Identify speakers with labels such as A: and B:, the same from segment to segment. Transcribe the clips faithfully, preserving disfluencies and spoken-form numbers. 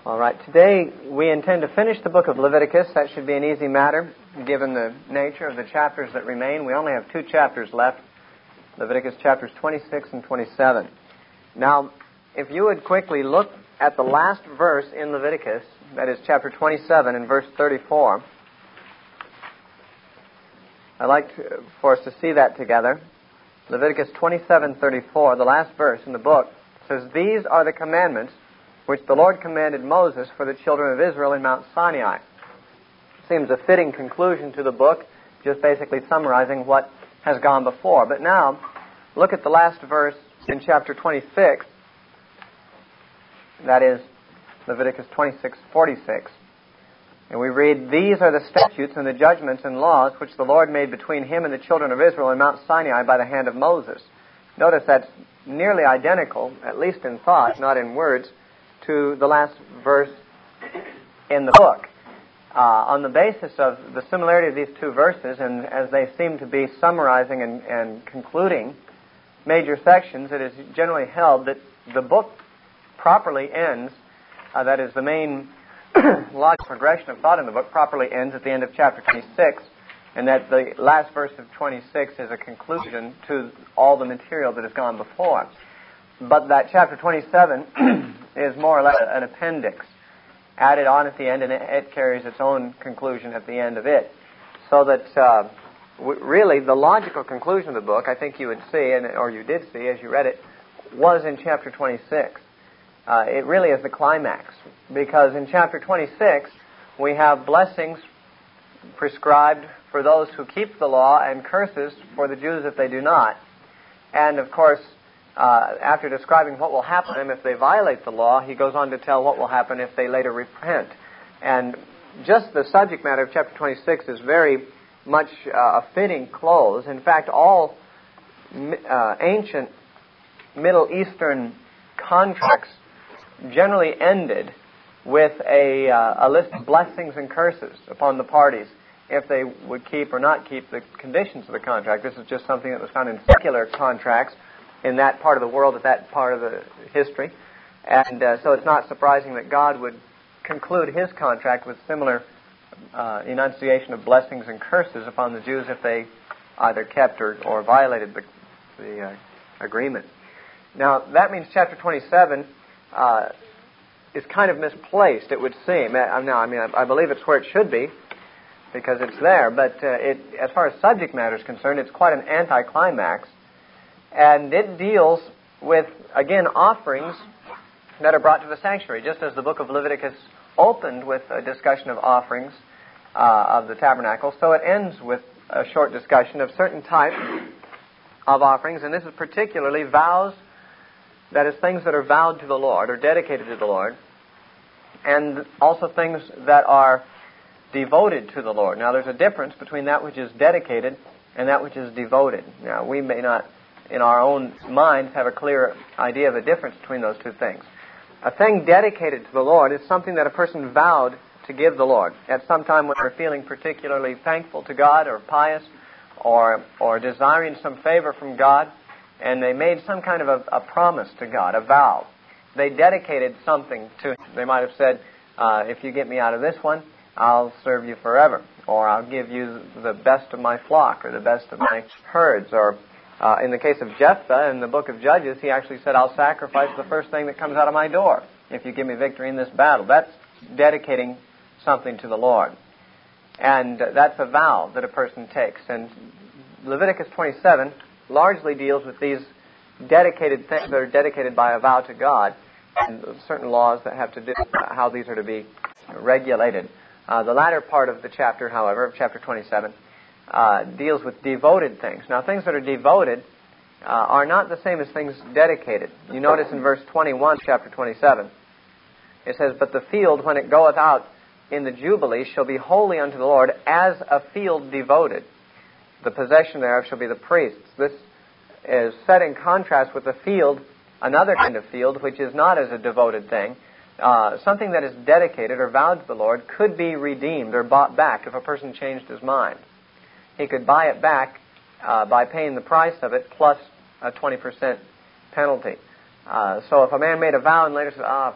A: All right, today we intend to finish the book of Leviticus. That should be an easy matter, given the nature of the chapters that remain. We only have two chapters left, Leviticus chapters twenty-six and twenty-seven. Now, if you would quickly look at the last verse in Leviticus, that is chapter twenty-seven and verse thirty-four. I'd like to, for us to see that together. Leviticus twenty-seven thirty-four, the last verse in the book, says, "These are the commandments which the Lord commanded Moses for the children of Israel in Mount Sinai." Seems a fitting conclusion to the book, just basically summarizing what has gone before. But now, look at the last verse in chapter twenty-six. That is Leviticus twenty-six forty-six. And we read, "These are the statutes and the judgments and laws which the Lord made between him and the children of Israel in Mount Sinai by the hand of Moses." Notice that's nearly identical, at least in thought, not in words, to the last verse in the book. Uh, on the basis of the similarity of these two verses, and as they seem to be summarizing and, and concluding major sections, it is generally held that the book properly ends, uh, that is, the main logical progression of thought in the book properly ends at the end of chapter twenty-six, and that the last verse of twenty-six is a conclusion to all the material that has gone before. But that chapter twenty-seven is more or less an appendix added on at the end, and it, it carries its own conclusion at the end of it. So that uh, w- really the logical conclusion of the book, I think you would see, and or you did see as you read it, was in chapter twenty-six. Uh, it really is the climax, because in chapter twenty-six we have blessings prescribed for those who keep the law and curses for the Jews if they do not. And of course, Uh, after describing what will happen to them if they violate the law, he goes on to tell what will happen if they later repent. And just the subject matter of chapter twenty-six is very much uh, a fitting close. In fact, all uh, ancient Middle Eastern contracts generally ended with a, uh, a list of blessings and curses upon the parties if they would keep or not keep the conditions of the contract. This is just something that was found in secular contracts in that part of the world at that part of the history. And uh, so it's not surprising that God would conclude his contract with similar uh, enunciation of blessings and curses upon the Jews if they either kept or, or violated the, the uh, agreement. Now, that means chapter twenty-seven uh, is kind of misplaced, it would seem. Now, I mean, I, I believe it's where it should be, because it's there, but uh, it, as far as subject matter is concerned, it's quite an anticlimax. And it deals with, again, offerings that are brought to the sanctuary, just as the book of Leviticus opened with a discussion of offerings uh, of the tabernacle, so it ends with a short discussion of certain types of offerings, and this is particularly vows, that is, things that are vowed to the Lord or dedicated to the Lord, and also things that are devoted to the Lord. Now, there's a difference between that which is dedicated and that which is devoted. Now, we may not in our own minds have a clear idea of the difference between those two things. A thing dedicated to the Lord is something that a person vowed to give the Lord at some time when they're feeling particularly thankful to God or pious or or desiring some favor from God, and they made some kind of a, a promise to God, a vow. They dedicated something to Him. They might have said, uh, if you get me out of this one, I'll serve you forever, or I'll give you the best of my flock or the best of my herds, or Uh, in the case of Jephthah, in the book of Judges, he actually said, "I'll sacrifice the first thing that comes out of my door if you give me victory in this battle." That's dedicating something to the Lord. And uh, that's a vow that a person takes. And Leviticus twenty-seven largely deals with these dedicated things that are dedicated by a vow to God, and certain laws that have to do with how these are to be regulated. Uh, the latter part of the chapter, however, of chapter twenty-seven, Uh, deals with devoted things. Now, things that are devoted uh, are not the same as things dedicated. You notice in verse twenty-one, chapter twenty-seven, it says, "But the field, when it goeth out in the Jubilee, shall be holy unto the Lord as a field devoted. The possession thereof shall be the priest's." This is set in contrast with the field, another kind of field, which is not as a devoted thing. Uh, something that is dedicated or vowed to the Lord could be redeemed or bought back if a person changed his mind. He could buy it back uh, by paying the price of it plus a twenty percent penalty. Uh, so if a man made a vow and later said, ah,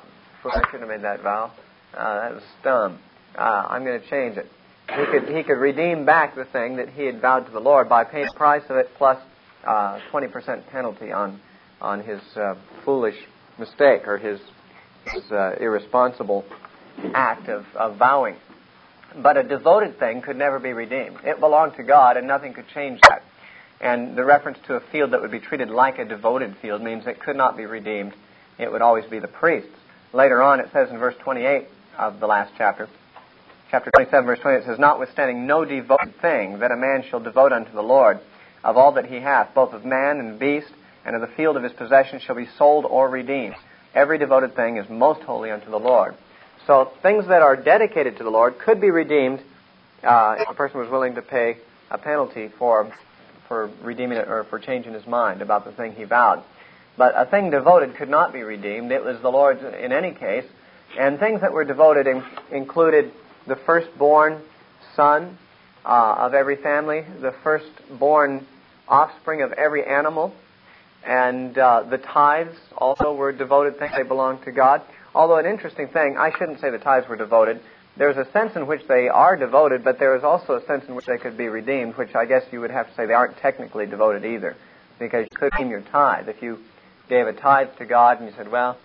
A: I shouldn't have made that vow. Uh, that was dumb. Uh, I'm going to change it. He could he could redeem back the thing that he had vowed to the Lord by paying the price of it plus uh, twenty percent penalty on on his uh, foolish mistake or his, his uh, irresponsible act of, of vowing. But a devoted thing could never be redeemed. It belonged to God, and nothing could change that. And the reference to a field that would be treated like a devoted field means it could not be redeemed. It would always be the priest's. Later on, it says in verse twenty-eight of the last chapter, chapter twenty-seven, verse twenty-eight, it says, "Notwithstanding no devoted thing that a man shall devote unto the Lord, of all that he hath, both of man and beast, and of the field of his possession shall be sold or redeemed. Every devoted thing is most holy unto the Lord." So things that are dedicated to the Lord could be redeemed uh, if a person was willing to pay a penalty for for redeeming it or for changing his mind about the thing he vowed. But a thing devoted could not be redeemed. It was the Lord's in any case. And things that were devoted in, included the firstborn son uh, of every family, the firstborn offspring of every animal, and uh, the tithes also were devoted things. They belonged to God. Although an interesting thing, I shouldn't say the tithes were devoted. There's a sense in which they are devoted, but there is also a sense in which they could be redeemed, which I guess you would have to say they aren't technically devoted either, because you could redeem your tithe. If you gave a tithe to God and you said, well,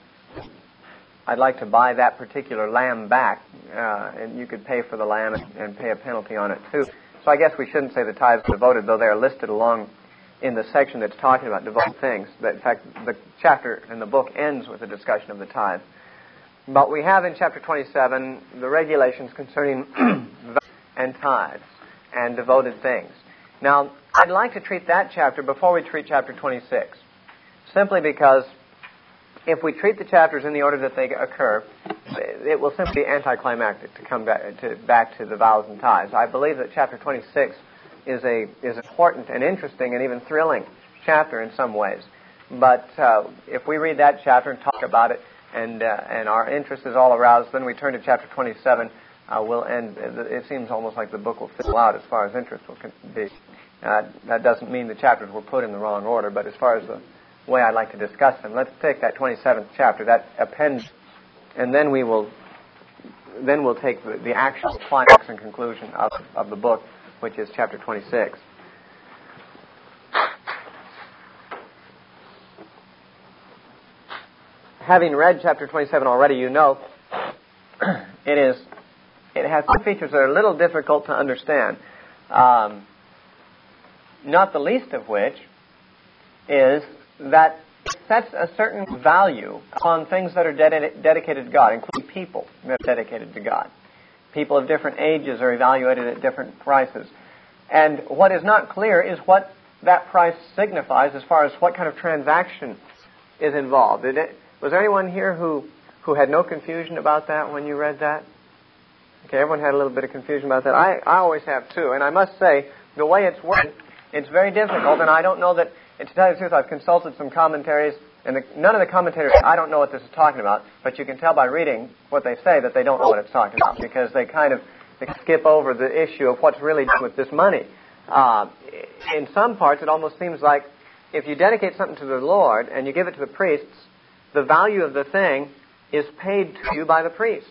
A: I'd like to buy that particular lamb back, uh, and you could pay for the lamb and, and pay a penalty on it too. So I guess we shouldn't say the tithes are devoted, though they are listed along in the section that's talking about devoted things. That, in fact, the chapter and the book ends with a discussion of the tithe. But we have in chapter twenty-seven the regulations concerning and tithes and devoted things. Now, I'd like to treat that chapter before we treat chapter twenty-six, simply because if we treat the chapters in the order that they occur, it will simply be anticlimactic to come back to, back to the vows and tithes. I believe that chapter twenty-six is a is important and interesting and even thrilling chapter in some ways. But uh, if we read that chapter and talk about it, and uh, and our interest is all aroused, then we turn to chapter twenty-seven. Uh, we'll end. It seems almost like the book will fill out as far as interest will be. Uh, that doesn't mean the chapters were put in the wrong order, but as far as the way I'd like to discuss them, let's take that twenty-seventh chapter, that appends, and then we will then we'll take the, the actual climax and conclusion of of the book, which is chapter twenty-six. Having read chapter twenty-seven already, you know it is it has some features that are a little difficult to understand. Um, not the least of which is that it sets a certain value on things that are ded- dedicated to God, including people that are dedicated to God. People of different ages are evaluated at different prices. And what is not clear is what that price signifies as far as what kind of transaction is involved. Did it, was there anyone here who, who had no confusion about that when you read that? Okay, everyone had a little bit of confusion about that. I, I always have too. And I must say, the way it's worded, it's very difficult. And I don't know that, and to tell you the truth, I've consulted some commentaries, and the, none of the commentators, I don't know what this is talking about, but you can tell by reading what they say that they don't know what it's talking about, because they kind of they skip over the issue of what's really done with this money. Uh, in some parts, it almost seems like if you dedicate something to the Lord and you give it to the priests, the value of the thing is paid to you by the priest.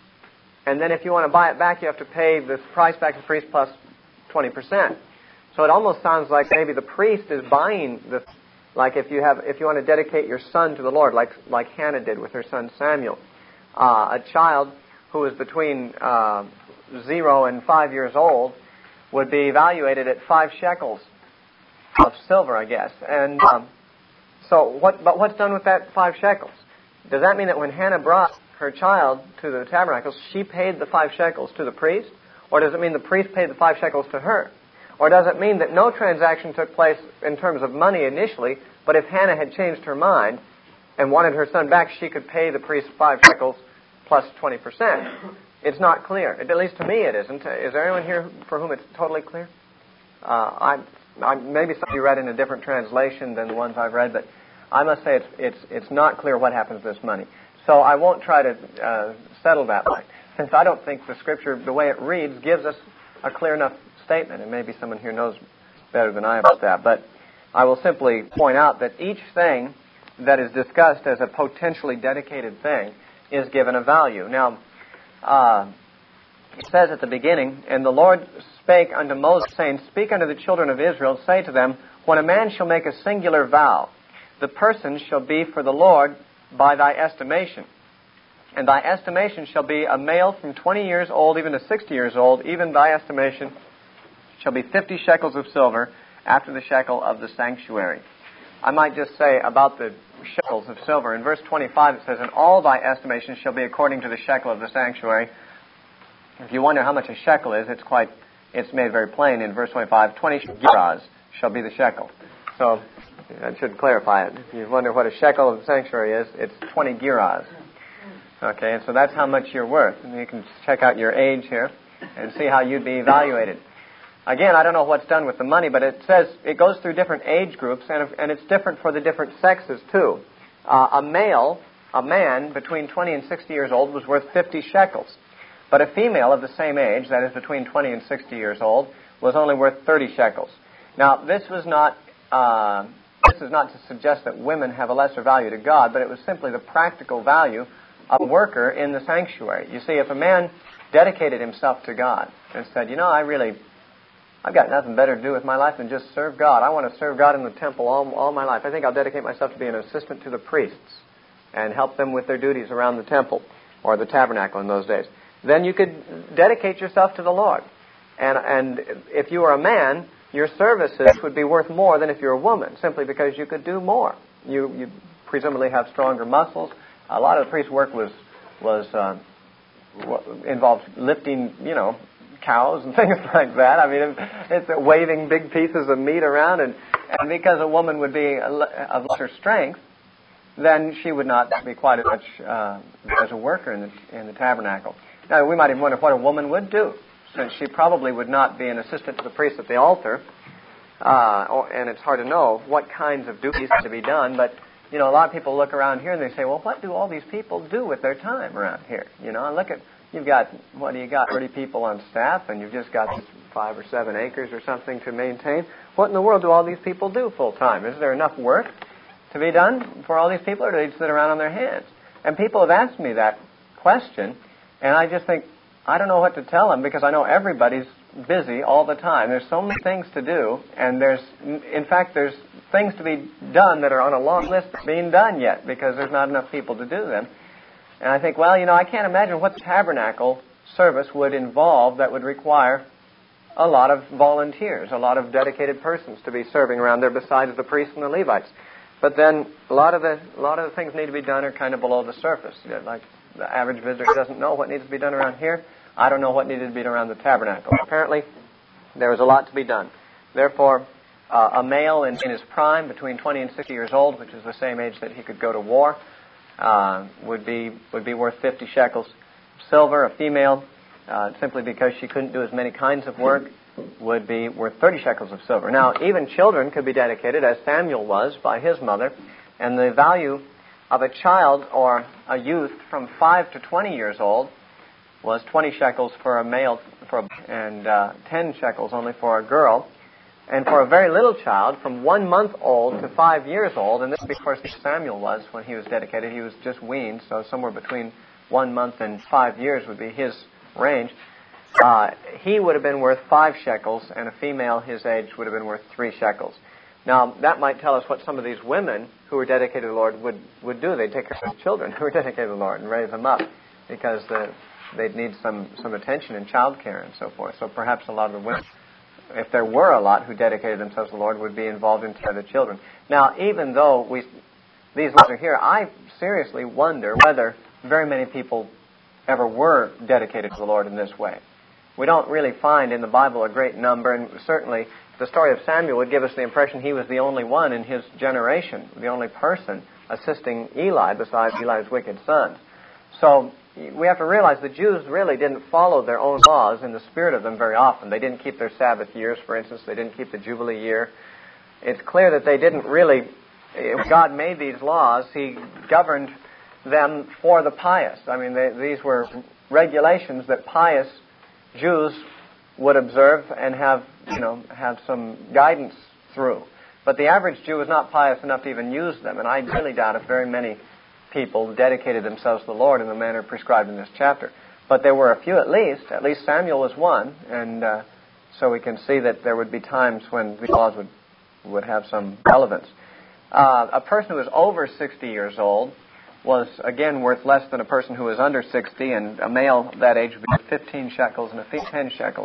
A: And then if you want to buy it back, you have to pay the price back to the priest plus twenty percent. So it almost sounds like maybe the priest is buying the, like if you have, if you want to dedicate your son to the Lord, like like Hannah did with her son Samuel, uh, a child who was between uh, zero and five years old would be evaluated at five shekels of silver, I guess. And um, so what? But what's done with that five shekels? Does that mean that when Hannah brought her child to the tabernacle, she paid the five shekels to the priest? Or does it mean the priest paid the five shekels to her? Or does it mean that no transaction took place in terms of money initially, but if Hannah had changed her mind and wanted her son back, she could pay the priest five shekels plus twenty percent? It's not clear. At least to me it isn't. Is there anyone here for whom it's totally clear? Uh, I, I, maybe some of you read in a different translation than the ones I've read, but I must say it's it's it's not clear what happens to this money. So I won't try to uh, settle that way, since I don't think the Scripture, the way it reads, gives us a clear enough statement, and maybe someone here knows better than I about that. But I will simply point out that each thing that is discussed as a potentially dedicated thing is given a value. Now, uh, it says at the beginning, "And the Lord spake unto Moses, saying, Speak unto the children of Israel, say to them, When a man shall make a singular vow, the person shall be for the Lord by thy estimation. And thy estimation shall be a male from twenty years old even to sixty years old, even thy estimation shall be fifty shekels of silver after the shekel of the sanctuary." I might just say about the shekels of silver. In verse twenty-five it says, "And all thy estimation shall be according to the shekel of the sanctuary." If you wonder how much a shekel is, it's quite, it's made very plain in verse twenty-five. twenty gerahs shall be the shekel. So that should clarify it. If you wonder what a shekel of the sanctuary is, it's twenty gerahs. Okay, and so that's how much you're worth. And you can check out your age here and see how you'd be evaluated. Again, I don't know what's done with the money, but it says it goes through different age groups, and, and it's different for the different sexes too. Uh, a male, a man between twenty and sixty years old was worth fifty shekels. But a female of the same age, that is between twenty and sixty years old, was only worth thirty shekels. Now, this was not uh, this is not to suggest that women have a lesser value to God, but it was simply the practical value of a worker in the sanctuary. You see, if a man dedicated himself to God and said, you know, I really, I've got nothing better to do with my life than just serve God. I want to serve God in the temple all, all my life. I think I'll dedicate myself to be an assistant to the priests and help them with their duties around the temple or the tabernacle in those days. Then you could dedicate yourself to the Lord. And and if you were a man, your services would be worth more than if you're a woman, simply because you could do more. You you presumably have stronger muscles. A lot of the priest's work was was uh, involved lifting, you know, cows and things like that. I mean, it's waving big pieces of meat around, and, and because a woman would be of lesser strength, then she would not be quite as much uh, as a worker in the in the tabernacle. Now, we might even wonder what a woman would do, since she probably would not be an assistant to the priest at the altar, uh, or, and it's hard to know what kinds of duties to be done. But you know, a lot of people look around here and they say, "Well, what do all these people do with their time around here?" You know, and look at you've got what do you got? thirty people on staff, and you've just got five or seven acres or something to maintain. What in the world do all these people do full time? Is there enough work to be done for all these people, or do they sit around on their hands? And people have asked me that question. And I just think, I don't know what to tell them, because I know everybody's busy all the time. There's so many things to do, and there's, in fact, there's things to be done that are on a long list being done yet, because there's not enough people to do them. And I think, well, you know, I can't imagine what the tabernacle service would involve that would require a lot of volunteers, a lot of dedicated persons to be serving around there besides the priests and the Levites. But then a lot of the a lot of the things need to be done are kind of below the surface, you know, like the average visitor doesn't know what needs to be done around here. I don't know what needed to be done around the tabernacle. Apparently, there was a lot to be done. Therefore, uh, a male in, in his prime, between twenty and sixty years old, which is the same age that he could go to war, uh, would be would be worth fifty shekels. Silver, a female, uh, simply because she couldn't do as many kinds of work, would be worth thirty shekels of silver. Now, even children could be dedicated, as Samuel was by his mother, and the value of a child or a youth from five to twenty years old was twenty shekels for a male, for a, and uh, ten shekels only for a girl. And for a very little child, from one month old to five years old, and this, of course, Samuel was when he was dedicated. He was just weaned, so somewhere between one month and five years would be his range. Uh, he would have been worth five shekels, and a female his age would have been worth three shekels. Now, that might tell us what some of these women who were dedicated to the Lord would, would do. They'd take care of children who were dedicated to the Lord and raise them up, because the, they'd need some, some attention and child care and so forth. So perhaps a lot of the women, if there were a lot who dedicated themselves to the Lord, would be involved in taking care of the children. Now, even though we these laws are here, I seriously wonder whether very many people ever were dedicated to the Lord in this way. We don't really find in the Bible a great number, and certainly the story of Samuel would give us the impression he was the only one in his generation, the only person assisting Eli besides Eli's wicked sons. So we have to realize the Jews really didn't follow their own laws in the spirit of them very often. They didn't keep their Sabbath years, for instance. They didn't keep the Jubilee year. It's clear that they didn't really, if God made these laws, He governed them for the pious. I mean, they, these were regulations that pious Jews would observe and have, you know, have some guidance through. But the average Jew was not pious enough to even use them, and I really doubt if very many people dedicated themselves to the Lord in the manner prescribed in this chapter. But there were a few at least. At least Samuel was one. And uh, so we can see that there would be times when these laws would, would have some relevance. Uh, a person who was over sixty years old was, again, worth less than a person who was under sixty, and a male that age would be worth fifteen shekels and a female ten shekels.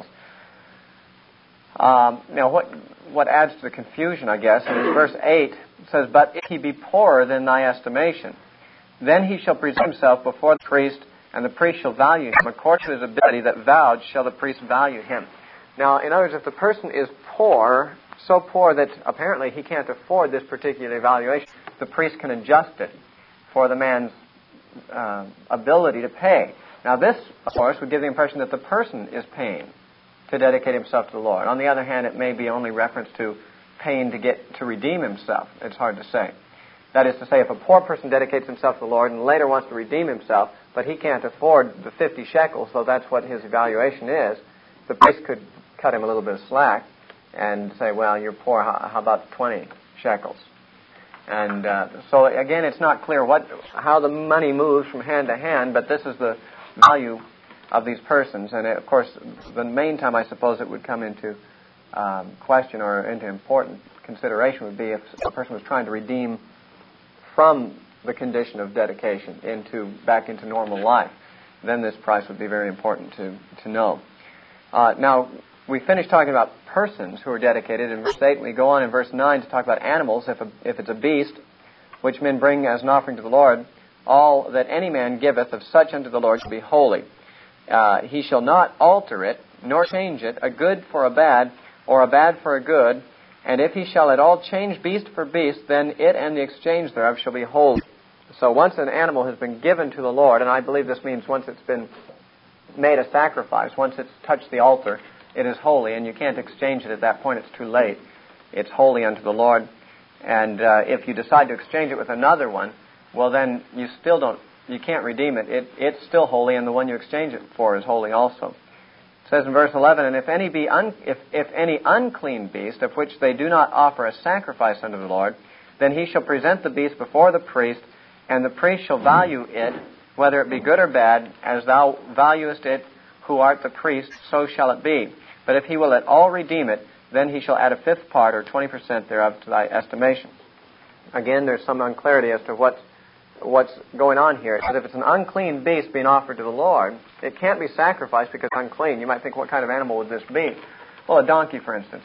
A: Um, now, what what adds to the confusion, I guess, is verse eight. It says, "But if he be poorer than thy estimation, then he shall present himself before the priest, and the priest shall value him. According to his ability that vowed shall the priest value him." Now, in other words, if the person is poor, so poor that apparently he can't afford this particular evaluation, the priest can adjust it for the man's uh, ability to pay. Now, this, of course, would give the impression that the person is paying to dedicate himself to the Lord. On the other hand, it may be only reference to paying to get to redeem himself. It's hard to say. That is to say, if a poor person dedicates himself to the Lord and later wants to redeem himself, but he can't afford the fifty shekels, so that's what his evaluation is, the priest could cut him a little bit of slack and say, well, you're poor, how, how about twenty shekels? And uh, so, again, it's not clear what how the money moves from hand to hand, but this is the value of these persons. And, of course, the main time, I suppose, it would come into um, question or into important consideration would be if a person was trying to redeem from the condition of dedication into back into normal life. Then this price would be very important to, to know. Uh, now, we finished talking about persons who are dedicated in verse eight, and we go on in verse nine to talk about animals. If, a, if it's a beast, which men bring as an offering to the Lord, all that any man giveth of such unto the Lord shall be holy. Uh, he shall not alter it, nor change it, a good for a bad, or a bad for a good. And if he shall at all change beast for beast, then it and the exchange thereof shall be holy. So once an animal has been given to the Lord, and I believe this means once it's been made a sacrifice, once it's touched the altar, it is holy, and you can't exchange it at that point. It's too late. It's holy unto the Lord. And uh, if you decide to exchange it with another one, well, then you still don't, you can't redeem it. it. It's still holy, and the one you exchange it for is holy also. It says in verse eleven, "And if any be un, if, if any unclean beast, of which they do not offer a sacrifice unto the Lord, then he shall present the beast before the priest, and the priest shall value it, whether it be good or bad, as thou valuest it who art the priest, so shall it be. But if he will at all redeem it, then he shall add a fifth part, or twenty percent thereof, to thy estimation." Again, there's some unclarity as to what's, what's going on here. Because if it's an unclean beast being offered to the Lord, it can't be sacrificed because it's unclean. You might think, what kind of animal would this be? Well, a donkey, for instance.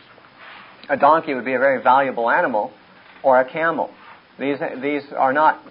A: A donkey would be a very valuable animal, or a camel. These, these are not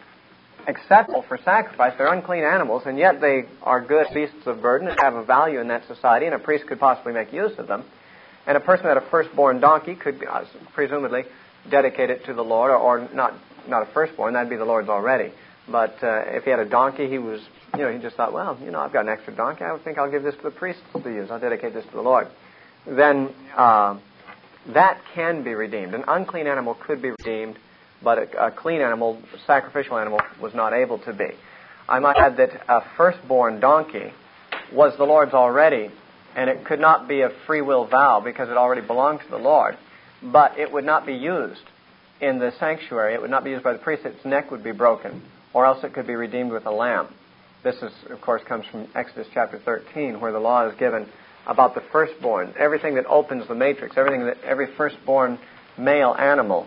A: acceptable for sacrifice. They're unclean animals, and yet they are good beasts of burden and have a value in that society, and a priest could possibly make use of them. And a person who had a firstborn donkey could uh, presumably dedicate it to the Lord, or, or not not a firstborn, that'd be the Lord's already. But uh, if he had a donkey, he was, you know, he just thought, well, you know, I've got an extra donkey, I would think I'll give this to the priest to use. I'll dedicate this to the Lord. Then uh, that can be redeemed. An unclean animal could be redeemed, but a, a clean animal, sacrificial animal, was not able to be. I might add that a firstborn donkey was the Lord's already, and it could not be a free will vow because it already belonged to the Lord. But it would not be used in the sanctuary. It would not be used by the priest. Its neck would be broken, or else it could be redeemed with a lamb. This, is, of course, comes from Exodus chapter thirteen, where the law is given about the firstborn. Everything that opens the matrix, everything that every firstborn male animal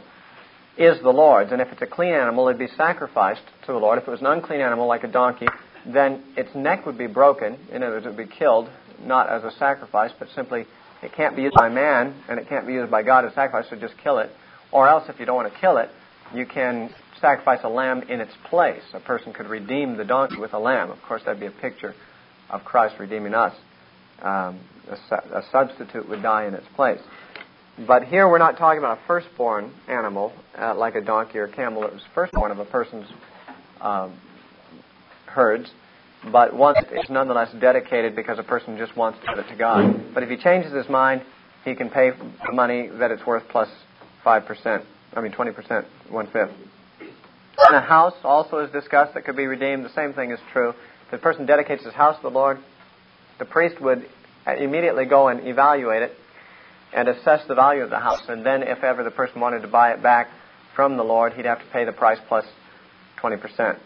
A: is the Lord's. And if it's a clean animal, it'd be sacrificed to the Lord. If it was an unclean animal, like a donkey, then its neck would be broken. In other words, it would be killed, not as a sacrifice, but simply it can't be used by man, and it can't be used by God as a sacrifice, so just kill it. Or else, if you don't want to kill it, you can sacrifice a lamb in its place. A person could redeem the donkey with a lamb. Of course, that'd be a picture of Christ redeeming us. Um, a, su- a substitute would die in its place. But here we're not talking about a firstborn animal, uh, like a donkey or a camel. It was firstborn of a person's um, herds, but one that is nonetheless dedicated because a person just wants to give it to God. But if he changes his mind, he can pay the money that it's worth plus five percent. I mean twenty percent, one-fifth. And a house also is discussed that could be redeemed. The same thing is true. If the person dedicates his house to the Lord, the priest would immediately go and evaluate it and assess the value of the house. And then if ever the person wanted to buy it back from the Lord, he'd have to pay the price plus twenty percent.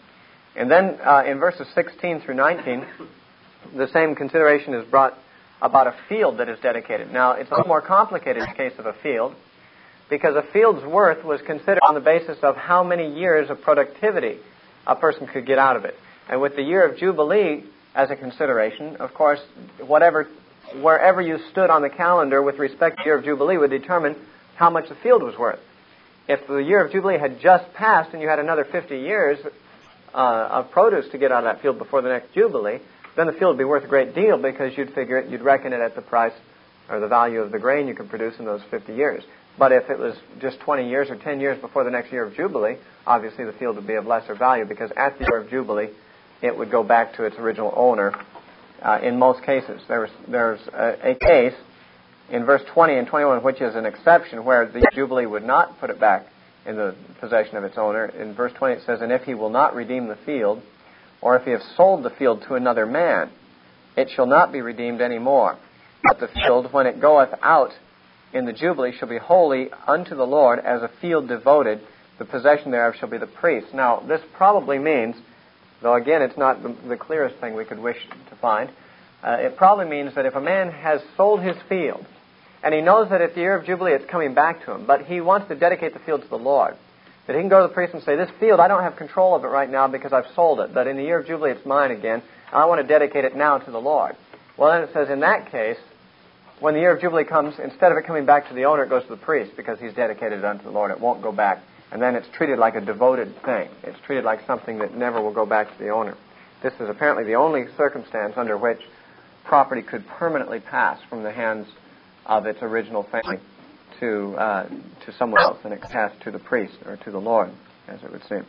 A: And then uh, in verses sixteen through nineteen, the same consideration is brought about a field that is dedicated. Now, it's a little more complicated in the case of a field, because a field's worth was considered on the basis of how many years of productivity a person could get out of it. And with the year of Jubilee as a consideration, of course, whatever, wherever you stood on the calendar with respect to the year of Jubilee would determine how much the field was worth. If the year of Jubilee had just passed and you had another fifty years uh, of produce to get out of that field before the next Jubilee, then the field would be worth a great deal, because you'd figure it, you'd reckon it at the price or the value of the grain you could produce in those fifty years. But if it was just twenty years or ten years before the next year of Jubilee, obviously the field would be of lesser value, because at the year of Jubilee, it would go back to its original owner uh, in most cases. There's, there's a, a case in verse twenty and twenty-one, which is an exception, where the Jubilee would not put it back in the possession of its owner. In verse twenty it says, "And if he will not redeem the field, or if he have sold the field to another man, it shall not be redeemed any more. But the field, when it goeth out in the Jubilee, shall be holy unto the Lord as a field devoted. The possession thereof shall be the priest." Now, this probably means, though again it's not the, the clearest thing we could wish to find, uh, it probably means that if a man has sold his field, and he knows that at the year of Jubilee it's coming back to him, but he wants to dedicate the field to the Lord, that he can go to the priest and say, "This field, I don't have control of it right now because I've sold it, but in the year of Jubilee it's mine again, and I want to dedicate it now to the Lord." Well, then it says, in that case, when the year of Jubilee comes, instead of it coming back to the owner, it goes to the priest, because he's dedicated it unto the Lord. It won't go back. And then it's treated like a devoted thing. It's treated like something that never will go back to the owner. This is apparently the only circumstance under which property could permanently pass from the hands of its original family to uh, to someone else, and it passed to the priest, or to the Lord, as it would seem.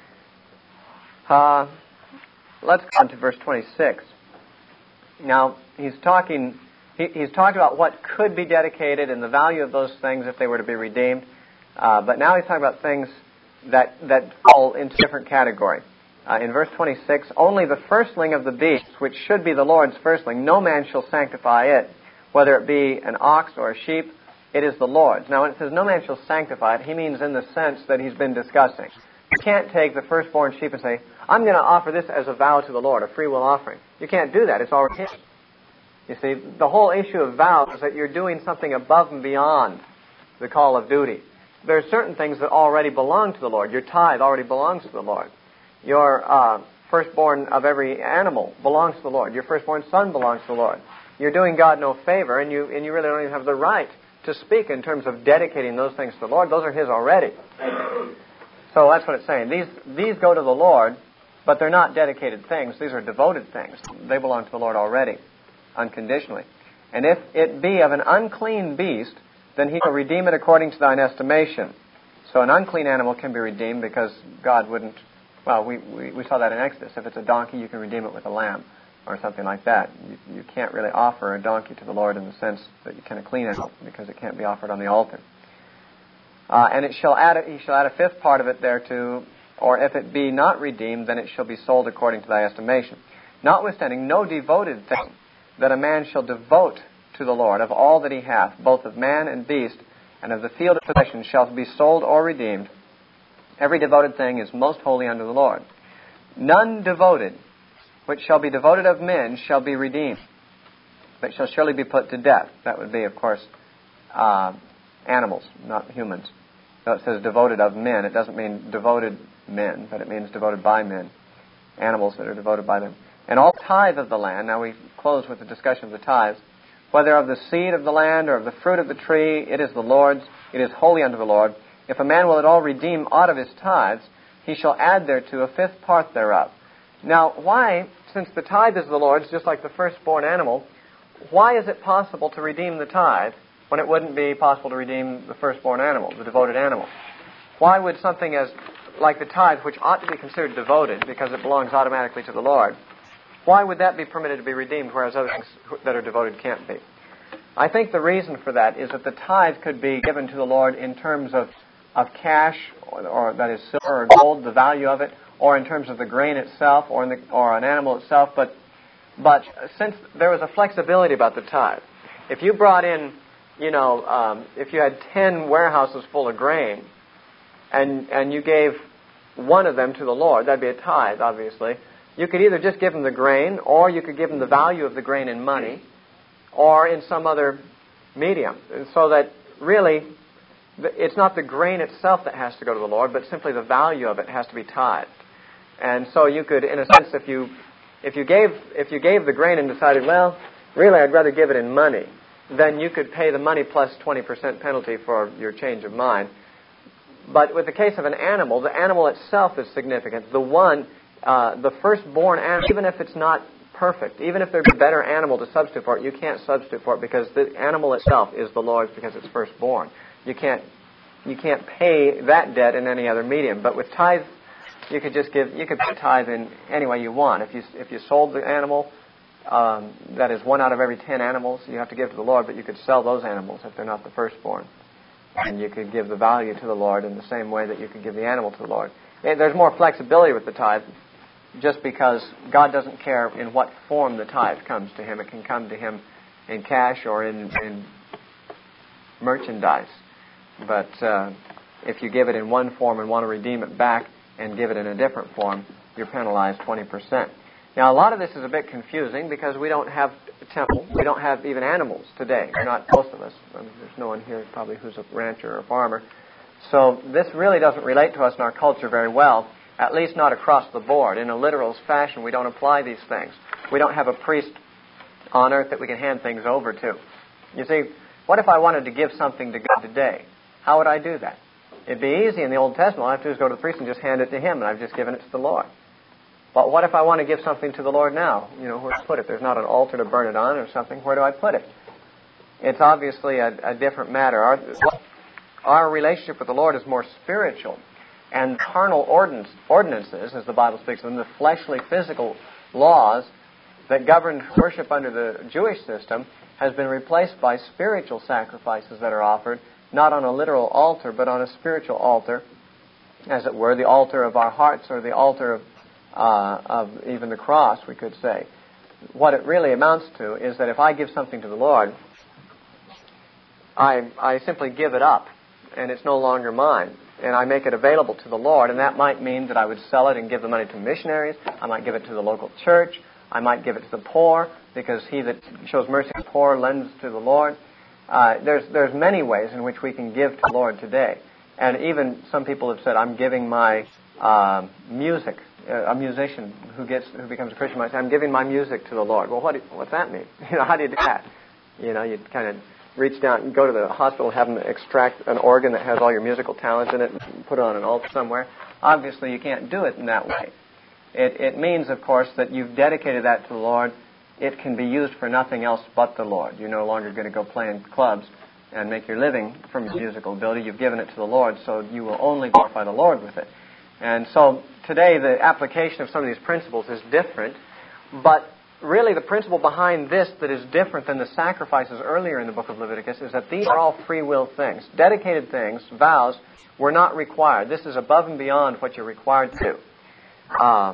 A: Uh, let's go on to verse twenty-six. Now, he's talking he, he's talking about what could be dedicated and the value of those things if they were to be redeemed. Uh, but now he's talking about things that, that fall into a different category. Uh, in verse twenty-six, "Only the firstling of the beasts, which should be the Lord's firstling, no man shall sanctify it, whether it be an ox or a sheep, it is the Lord's." Now, when it says no man shall sanctify it, he means in the sense that he's been discussing. You can't take the firstborn sheep and say, "I'm going to offer this as a vow to the Lord, a free will offering." You can't do that. It's already his. You see, the whole issue of vows is that you're doing something above and beyond the call of duty. There are certain things that already belong to the Lord. Your tithe already belongs to the Lord. Your uh, firstborn of every animal belongs to the Lord. Your firstborn son belongs to the Lord. You're doing God no favor, and you and you really don't even have the right to speak in terms of dedicating those things to the Lord. Those are his already. So that's what it's saying. These these go to the Lord, but they're not dedicated things. These are devoted things. They belong to the Lord already, unconditionally. "And if it be of an unclean beast, then he shall redeem it according to thine estimation." So an unclean animal can be redeemed because God wouldn't, well, we, we, we saw that in Exodus. If it's a donkey, you can redeem it with a lamb or something like that. You, you can't really offer a donkey to the Lord in the sense that you can a clean animal, because it can't be offered on the altar. Uh, and it shall add, he shall add a fifth part of it thereto, or if it be not redeemed, then it shall be sold according to thy estimation. Notwithstanding, no devoted thing that a man shall devote to the Lord of all that he hath, both of man and beast, and of the field of possession, shall be sold or redeemed. Every devoted thing is most holy unto the Lord. None devoted, which shall be devoted of men, shall be redeemed, but shall surely be put to death. That would be, of course, uh, animals, not humans. So it says devoted of men. It doesn't mean devoted men, but it means devoted by men. Animals that are devoted by them. And all tithe of the land, now we close with the discussion of the tithes, whether of the seed of the land or of the fruit of the tree, it is the Lord's, it is holy unto the Lord. If a man will at all redeem aught of his tithes, he shall add thereto a fifth part thereof. Now, why, since the tithe is the Lord's, just like the firstborn animal, why is it possible to redeem the tithe when it wouldn't be possible to redeem the firstborn animal, the devoted animal? Why would something as like the tithe, which ought to be considered devoted because it belongs automatically to the Lord, why would that be permitted to be redeemed, whereas other things that are devoted can't be? I think the reason for that is that the tithe could be given to the Lord in terms of, of cash, or, or that is silver or gold, the value of it, or in terms of the grain itself, or, in the, or an animal itself. But, but since there was a flexibility about the tithe, if you brought in, you know, um, if you had ten warehouses full of grain, and and you gave one of them to the Lord. That'd be a tithe, obviously. You could either just give him the grain, or you could give him the value of the grain in money, or in some other medium. And so that really, it's not the grain itself that has to go to the Lord, but simply the value of it has to be tithed. And so you could, in a sense, if you if you gave if you gave the grain and decided, well, really I'd rather give it in money, then you could pay the money plus twenty percent penalty for your change of mind. But with the case of an animal, the animal itself is significant. The one, uh, the firstborn animal, even if it's not perfect, even if there's a better animal to substitute for it, you can't substitute for it because the animal itself is the Lord's because it's firstborn. You can't you can't pay that debt in any other medium. But with tithe, you could just give you could pay tithe in any way you want. If you if you sold the animal, um, that is one out of every ten animals you have to give to the Lord, but you could sell those animals if they're not the firstborn. And you could give the value to the Lord in the same way that you could give the animal to the Lord. There's more flexibility with the tithe just because God doesn't care in what form the tithe comes to Him. It can come to Him in cash or in, in merchandise. But uh, if you give it in one form and want to redeem it back and give it in a different form, you're penalized twenty percent. Now, a lot of this is a bit confusing because we don't have a temple. We don't have even animals today. Not most of us. I mean, there's no one here probably who's a rancher or a farmer. So this really doesn't relate to us in our culture very well, at least not across the board. In a literal fashion, we don't apply these things. We don't have a priest on earth that we can hand things over to. You see, what if I wanted to give something to God today? How would I do that? It'd be easy in the Old Testament. All I have to do is go to the priest and just hand it to him, and I've just given it to the Lord. But what if I want to give something to the Lord now? You know, where to put it? There's not an altar to burn it on or something. Where do I put it? It's obviously a, a different matter. Our, our relationship with the Lord is more spiritual. And carnal ordinance, ordinances, as the Bible speaks of them, the fleshly, physical laws that govern worship under the Jewish system, has been replaced by spiritual sacrifices that are offered, not on a literal altar, but on a spiritual altar, as it were, the altar of our hearts or the altar of Uh, of even the cross, we could say. What it really amounts to is that if I give something to the Lord, I, I simply give it up, and it's no longer mine, and I make it available to the Lord, and that might mean that I would sell it and give the money to missionaries. I might give it to the local church. I might give it to the poor, because he that shows mercy to the poor lends to the Lord. Uh, there's, there's many ways in which we can give to the Lord today. And even some people have said, I'm giving my uh, music. A musician who gets who becomes a Christian might say, I'm giving my music to the Lord. Well, what do, what's that mean? You know, how do you do that? You know, you kind of reach down and go to the hospital and have them extract an organ that has all your musical talents in it and put it on an altar somewhere. Obviously, you can't do it in that way. It, it means, of course, that you've dedicated that to the Lord. It can be used for nothing else but the Lord. You're no longer going to go play in clubs and make your living from your musical ability. You've given it to the Lord, so you will only glorify the Lord with it. And so today the application of some of these principles is different, but really the principle behind this that is different than the sacrifices earlier in the book of Leviticus is that these are all free will things. Dedicated things, vows, were not required. This is above and beyond what you're required to do. Um,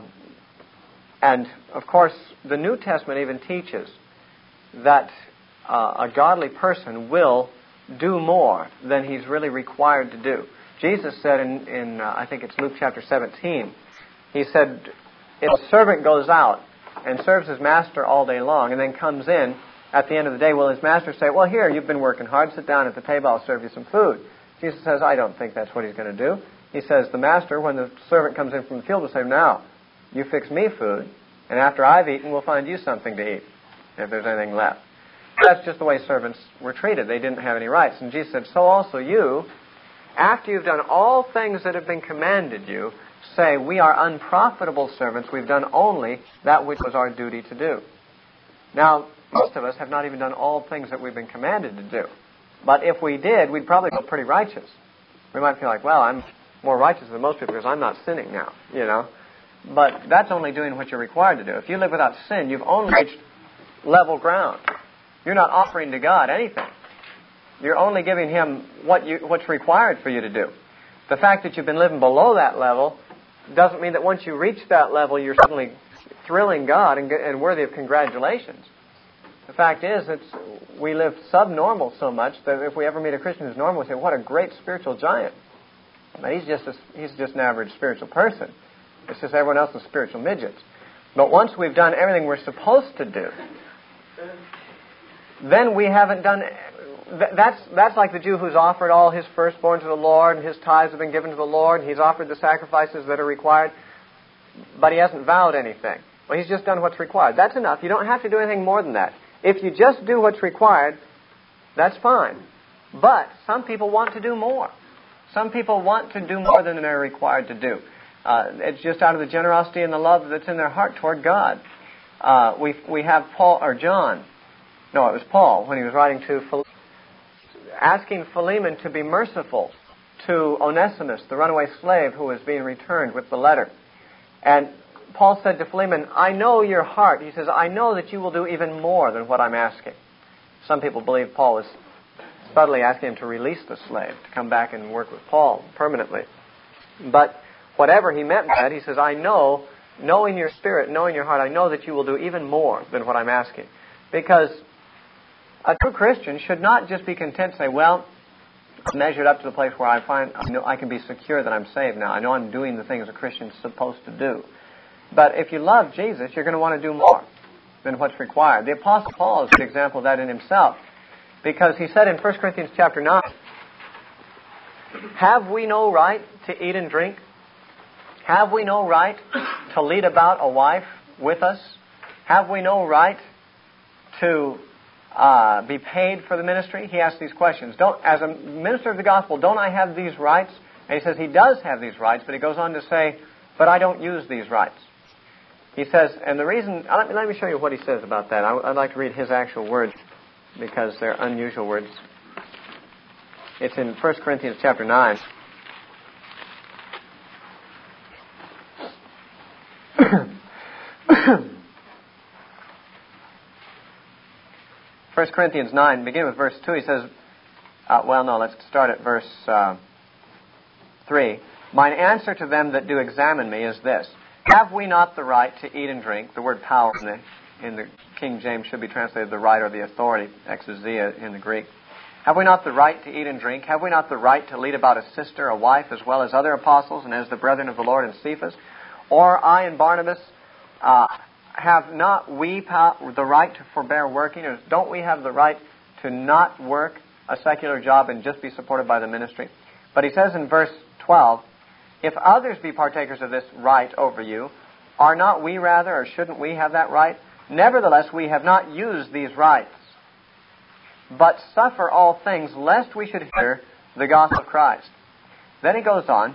A: and, of course, the New Testament even teaches that uh, a godly person will do more than he's really required to do. Jesus said in, in uh, I think it's Luke chapter seventeen, he said, if a servant goes out and serves his master all day long and then comes in at the end of the day, will his master say, well, here, you've been working hard, sit down at the table, I'll serve you some food. Jesus says, I don't think that's what he's going to do. He says, the master, when the servant comes in from the field, will say, now, you fix me food, and after I've eaten, we'll find you something to eat, if there's anything left. That's just the way servants were treated. They didn't have any rights. And Jesus said, so also you, after you've done all things that have been commanded you, say, we are unprofitable servants. We've done only that which was our duty to do. Now, most of us have not even done all things that we've been commanded to do. But if we did, we'd probably feel pretty righteous. We might feel like, well, I'm more righteous than most people because I'm not sinning now, you know. But that's only doing what you're required to do. If you live without sin, you've only reached level ground. You're not offering to God anything. You're only giving Him what you, what's required for you to do. The fact that you've been living below that level doesn't mean that once you reach that level, you're suddenly thrilling God and, and worthy of congratulations. The fact is, it's, we live subnormal so much that if we ever meet a Christian who's normal, we say, what a great spiritual giant. But he's just a, he's just an average spiritual person. It's just everyone else is spiritual midgets. But once we've done everything we're supposed to do, then we haven't done... That's that's like the Jew who's offered all his firstborn to the Lord, and his tithes have been given to the Lord, and he's offered the sacrifices that are required, but he hasn't vowed anything. Well, he's just done what's required. That's enough. You don't have to do anything more than that. If you just do what's required, that's fine. But some people want to do more. Some people want to do more than they're required to do. Uh, it's just out of the generosity and the love that's in their heart toward God. Uh, we we have Paul or John. No, it was Paul when he was writing to Philemon, asking Philemon to be merciful to Onesimus, the runaway slave who was being returned with the letter. And Paul said to Philemon, I know your heart. He says, I know that you will do even more than what I'm asking. Some people believe Paul was subtly asking him to release the slave, to come back and work with Paul permanently. But whatever he meant by that, he says, I know, knowing your spirit, knowing your heart, I know that you will do even more than what I'm asking. Because a true Christian should not just be content to say, well, I've measured up to the place where I find I know I can be secure that I'm saved now. I know I'm doing the things a Christian's supposed to do. But if you love Jesus, you're going to want to do more than what's required. The Apostle Paul is a good example of that in himself. Because he said in First Corinthians chapter nine, have we no right to eat and drink? Have we no right to lead about a wife with us? Have we no right to uh, be paid for the ministry? He asks these questions. Don't, as a minister of the gospel, don't I have these rights? And he says he does have these rights, but he goes on to say, but I don't use these rights. He says, and the reason, let me, let me show you what he says about that. I, I'd like to read his actual words because they're unusual words. It's in First Corinthians chapter nine. First Corinthians nine, begin with verse two. He says, uh, well, no, let's start at verse uh, three. Mine answer to them that do examine me is this. Have we not the right to eat and drink? The word power in the, in the King James should be translated the right or the authority, exousia in the Greek. Have we not the right to eat and drink? Have we not the right to lead about a sister, a wife, as well as other apostles, and as the brethren of the Lord and Cephas? Or I and Barnabas, uh, have not we pow- the right to forbear working? Or don't we have the right to not work a secular job and just be supported by the ministry? But he says in verse twelve, if others be partakers of this right over you, are not we rather, or shouldn't we have that right? Nevertheless, we have not used these rights, but suffer all things, lest we should hinder the gospel of Christ. Then he goes on,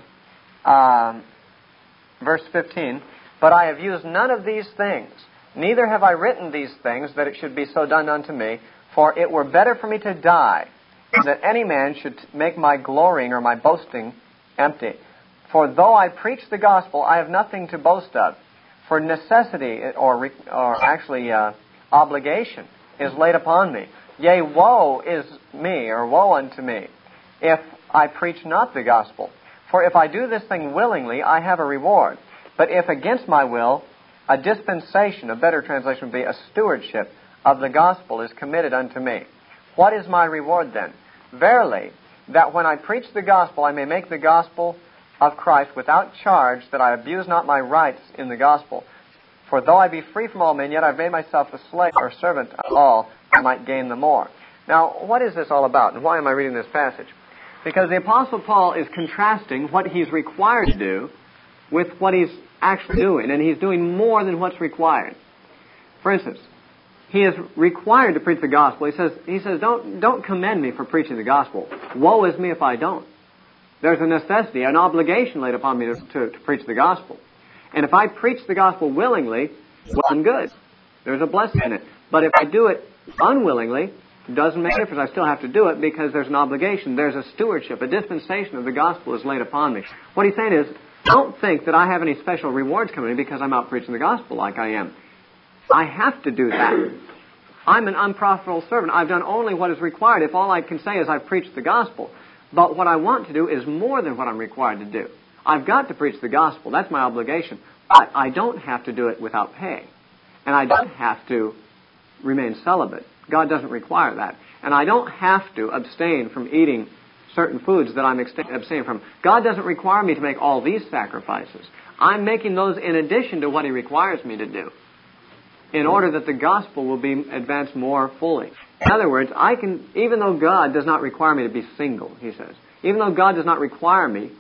A: um, verse fifteen, but I have used none of these things, neither have I written these things, that it should be so done unto me, for it were better for me to die, that any man should make my glorying or my boasting empty. For though I preach the gospel, I have nothing to boast of. For necessity, or, or actually uh, obligation, is laid upon me. Yea, woe is me, or woe unto me, if I preach not the gospel. For if I do this thing willingly, I have a reward. But if against my will, a dispensation, a better translation would be a stewardship of the gospel is committed unto me. What is my reward then? Verily, that when I preach the gospel, I may make the gospel of Christ without charge, that I abuse not my rights in the gospel. For though I be free from all men, yet I've made myself a slave or servant of all, I might gain the more. Now, what is this all about, and why am I reading this passage? Because the Apostle Paul is contrasting what he's required to do with what he's actually doing, and he's doing more than what's required. For instance, he is required to preach the gospel. He says, he says, don't, don't commend me for preaching the gospel. Woe is me if I don't. There's a necessity, an obligation laid upon me to, to, to preach the gospel. And if I preach the gospel willingly, well and good. There's a blessing in it. But if I do it unwillingly, it doesn't make a difference. I still have to do it because there's an obligation. There's a stewardship. A dispensation of the gospel is laid upon me. What he's saying is, don't think that I have any special rewards coming because I'm out preaching the gospel like I am. I have to do that. I'm an unprofitable servant. I've done only what is required. If all I can say is I've preached the gospel. But what I want to do is more than what I'm required to do. I've got to preach the gospel. That's my obligation. But I don't have to do it without pay. And I don't have to remain celibate. God doesn't require that. And I don't have to abstain from eating certain foods that I'm abstaining from. God doesn't require me to make all these sacrifices. I'm making those in addition to what He requires me to do, in order that the gospel will be advanced more fully. In other words, I can, even though God does not require me to be single, he says, even though God does not require me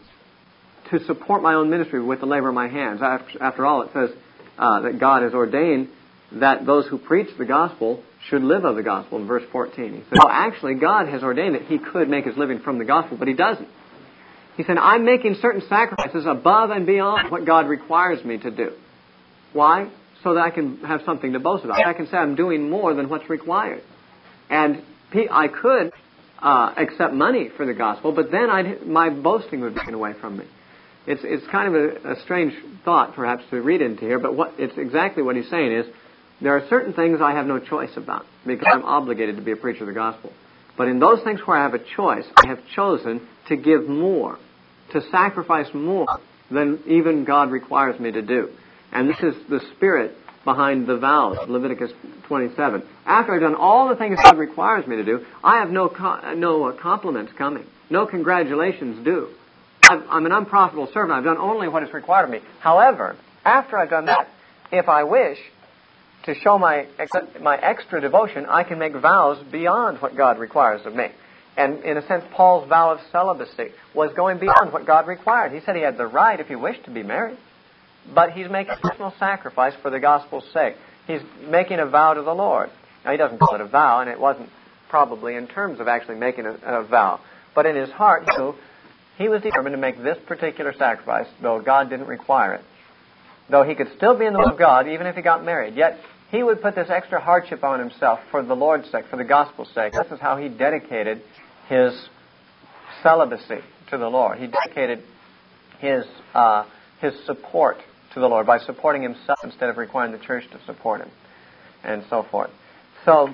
A: to support my own ministry with the labor of my hands. After, after all, it says uh, that God has ordained that those who preach the gospel should live of the gospel in verse fourteen. He said, well, actually, God has ordained that he could make his living from the gospel, but he doesn't. He said, I'm making certain sacrifices above and beyond what God requires me to do. Why? So that I can have something to boast about. I can say I'm doing more than what's required. And I could uh, accept money for the gospel, but then I'd, my boasting would be taken away from me. It's it's kind of a, a strange thought, perhaps, to read into here, but what it's exactly what he's saying is, there are certain things I have no choice about, because I'm obligated to be a preacher of the gospel. But in those things where I have a choice, I have chosen to give more, to sacrifice more than even God requires me to do. And this is the spirit behind the vows, Leviticus twenty-seven. After I've done all the things God requires me to do, I have no co- no uh, compliments coming, no congratulations due. I've, I'm an unprofitable servant. I've done only what is required of me. However, after I've done that, if I wish to show my my extra devotion, I can make vows beyond what God requires of me. And in a sense, Paul's vow of celibacy was going beyond what God required. He said he had the right, if he wished, to be married. But he's making a personal sacrifice for the gospel's sake. He's making a vow to the Lord. Now, he doesn't call it a vow, and it wasn't probably in terms of actually making a, a vow. But in his heart, he knew he was determined to make this particular sacrifice, though God didn't require it. Though he could still be in the will of God, even if he got married. Yet, he would put this extra hardship on himself for the Lord's sake, for the gospel's sake. This is how he dedicated his celibacy to the Lord. He dedicated his uh, his support to the Lord by supporting himself instead of requiring the church to support him, and so forth. So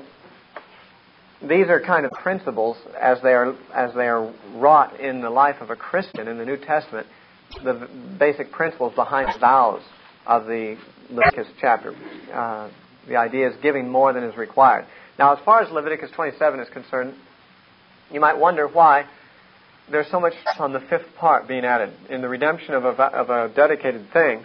A: these are kind of principles as they are as they are wrought in the life of a Christian in the New Testament. The basic principles behind the vows of the Leviticus chapter. Uh, the idea is giving more than is required. Now, as far as Leviticus twenty-seven is concerned, you might wonder why there's so much on the fifth part being added. In the redemption of a, of a dedicated thing,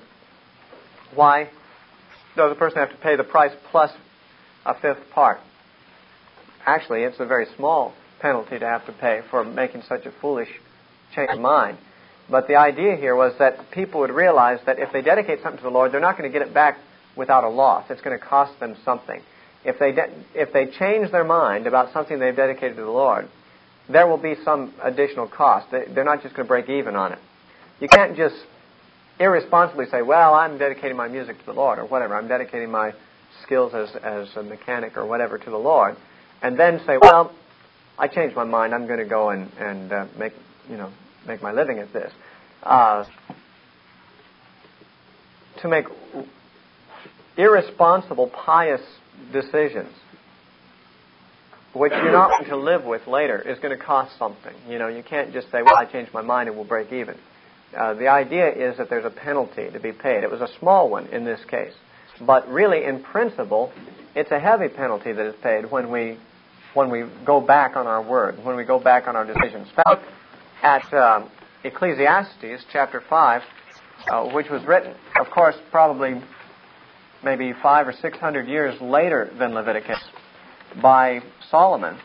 A: why does a person have to pay the price plus a fifth part? Actually, it's a very small penalty to have to pay for making such a foolish change of mind. But the idea here was that people would realize that if they dedicate something to the Lord, they're not going to get it back without a loss. It's going to cost them something. If they de- if they change their mind about something they've dedicated to the Lord, there will be some additional cost. They, they're not just going to break even on it. You can't just irresponsibly say, well, I'm dedicating my music to the Lord, or whatever. I'm dedicating my skills as, as a mechanic or whatever to the Lord, and then say, well, I changed my mind. I'm going to go and, and uh, make, you know, make my living at this. Uh, to make irresponsible, pious decisions, which you're not going to live with later, is going to cost something. You know, you can't just say, well, I changed my mind and we'll break even. Uh, the idea is that there's a penalty to be paid. It was a small one in this case. But really, in principle, it's a heavy penalty that is paid when we when we go back on our word, when we go back on our decisions. Found at um, Ecclesiastes chapter five, uh, which was written, of course, probably maybe five or six hundred years later than Leviticus, by Solomon.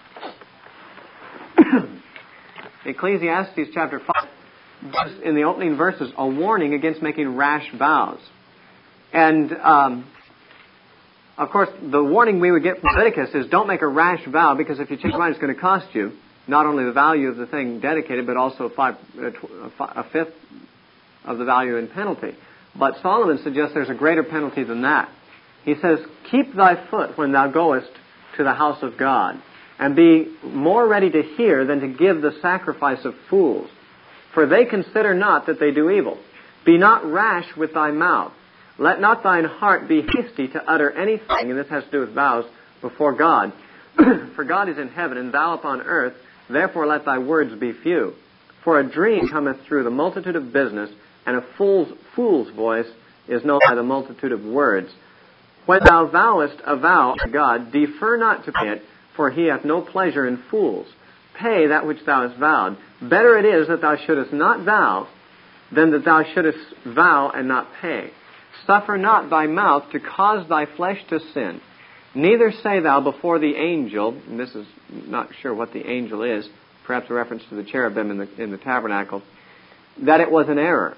A: Ecclesiastes chapter five gives, in the opening verses, a warning against making rash vows. And, um, of course, the warning we would get from Leviticus is don't make a rash vow, because if you change your mind, it's going to cost you not only the value of the thing dedicated, but also five, a fifth of the value in penalty. But Solomon suggests there's a greater penalty than that. He says, keep thy foot when thou goest to the house of God, and be more ready to hear than to give the sacrifice of fools. For they consider not that they do evil. Be not rash with thy mouth. Let not thine heart be hasty to utter anything, and this has to do with vows, before God. For God is in heaven, and thou upon earth, therefore let thy words be few. For a dream cometh through the multitude of business, and a fool's, fool's voice is known by the multitude of words. When thou vowest a vow to God, defer not to pay it, for he hath no pleasure in fools. pay that which thou hast vowed. Better it is that thou shouldest not vow than that thou shouldest vow and not pay. Suffer not thy mouth to cause thy flesh to sin. Neither say thou before the angel, and this is not sure what the angel is, perhaps a reference to the cherubim in the, in the tabernacle, that it was an error.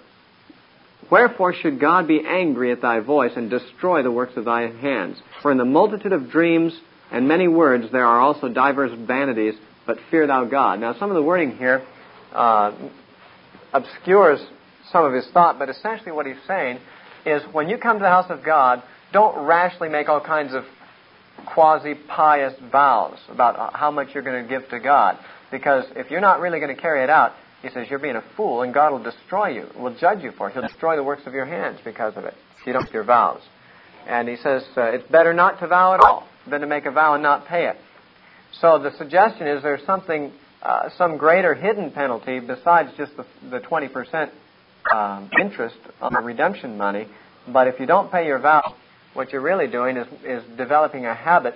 A: Wherefore should God be angry at thy voice and destroy the works of thy hands? For in the multitude of dreams and many words there are also divers vanities, but fear thou God. Now some of the wording here uh, obscures some of his thought, but essentially what he's saying is when you come to the house of God, don't rashly make all kinds of quasi-pious vows about how much you're going to give to God. Because if you're not really going to carry it out, he says you're being a fool and God will destroy you, will judge you for it. He'll destroy the works of your hands because of it, if you don't keep your vows. And he says uh, it's better not to vow at all than to make a vow and not pay it. So the suggestion is there's something, uh, some greater hidden penalty besides just the, the twenty percent um, interest on the redemption money. But if you don't pay your vow, what you're really doing is, is developing a habit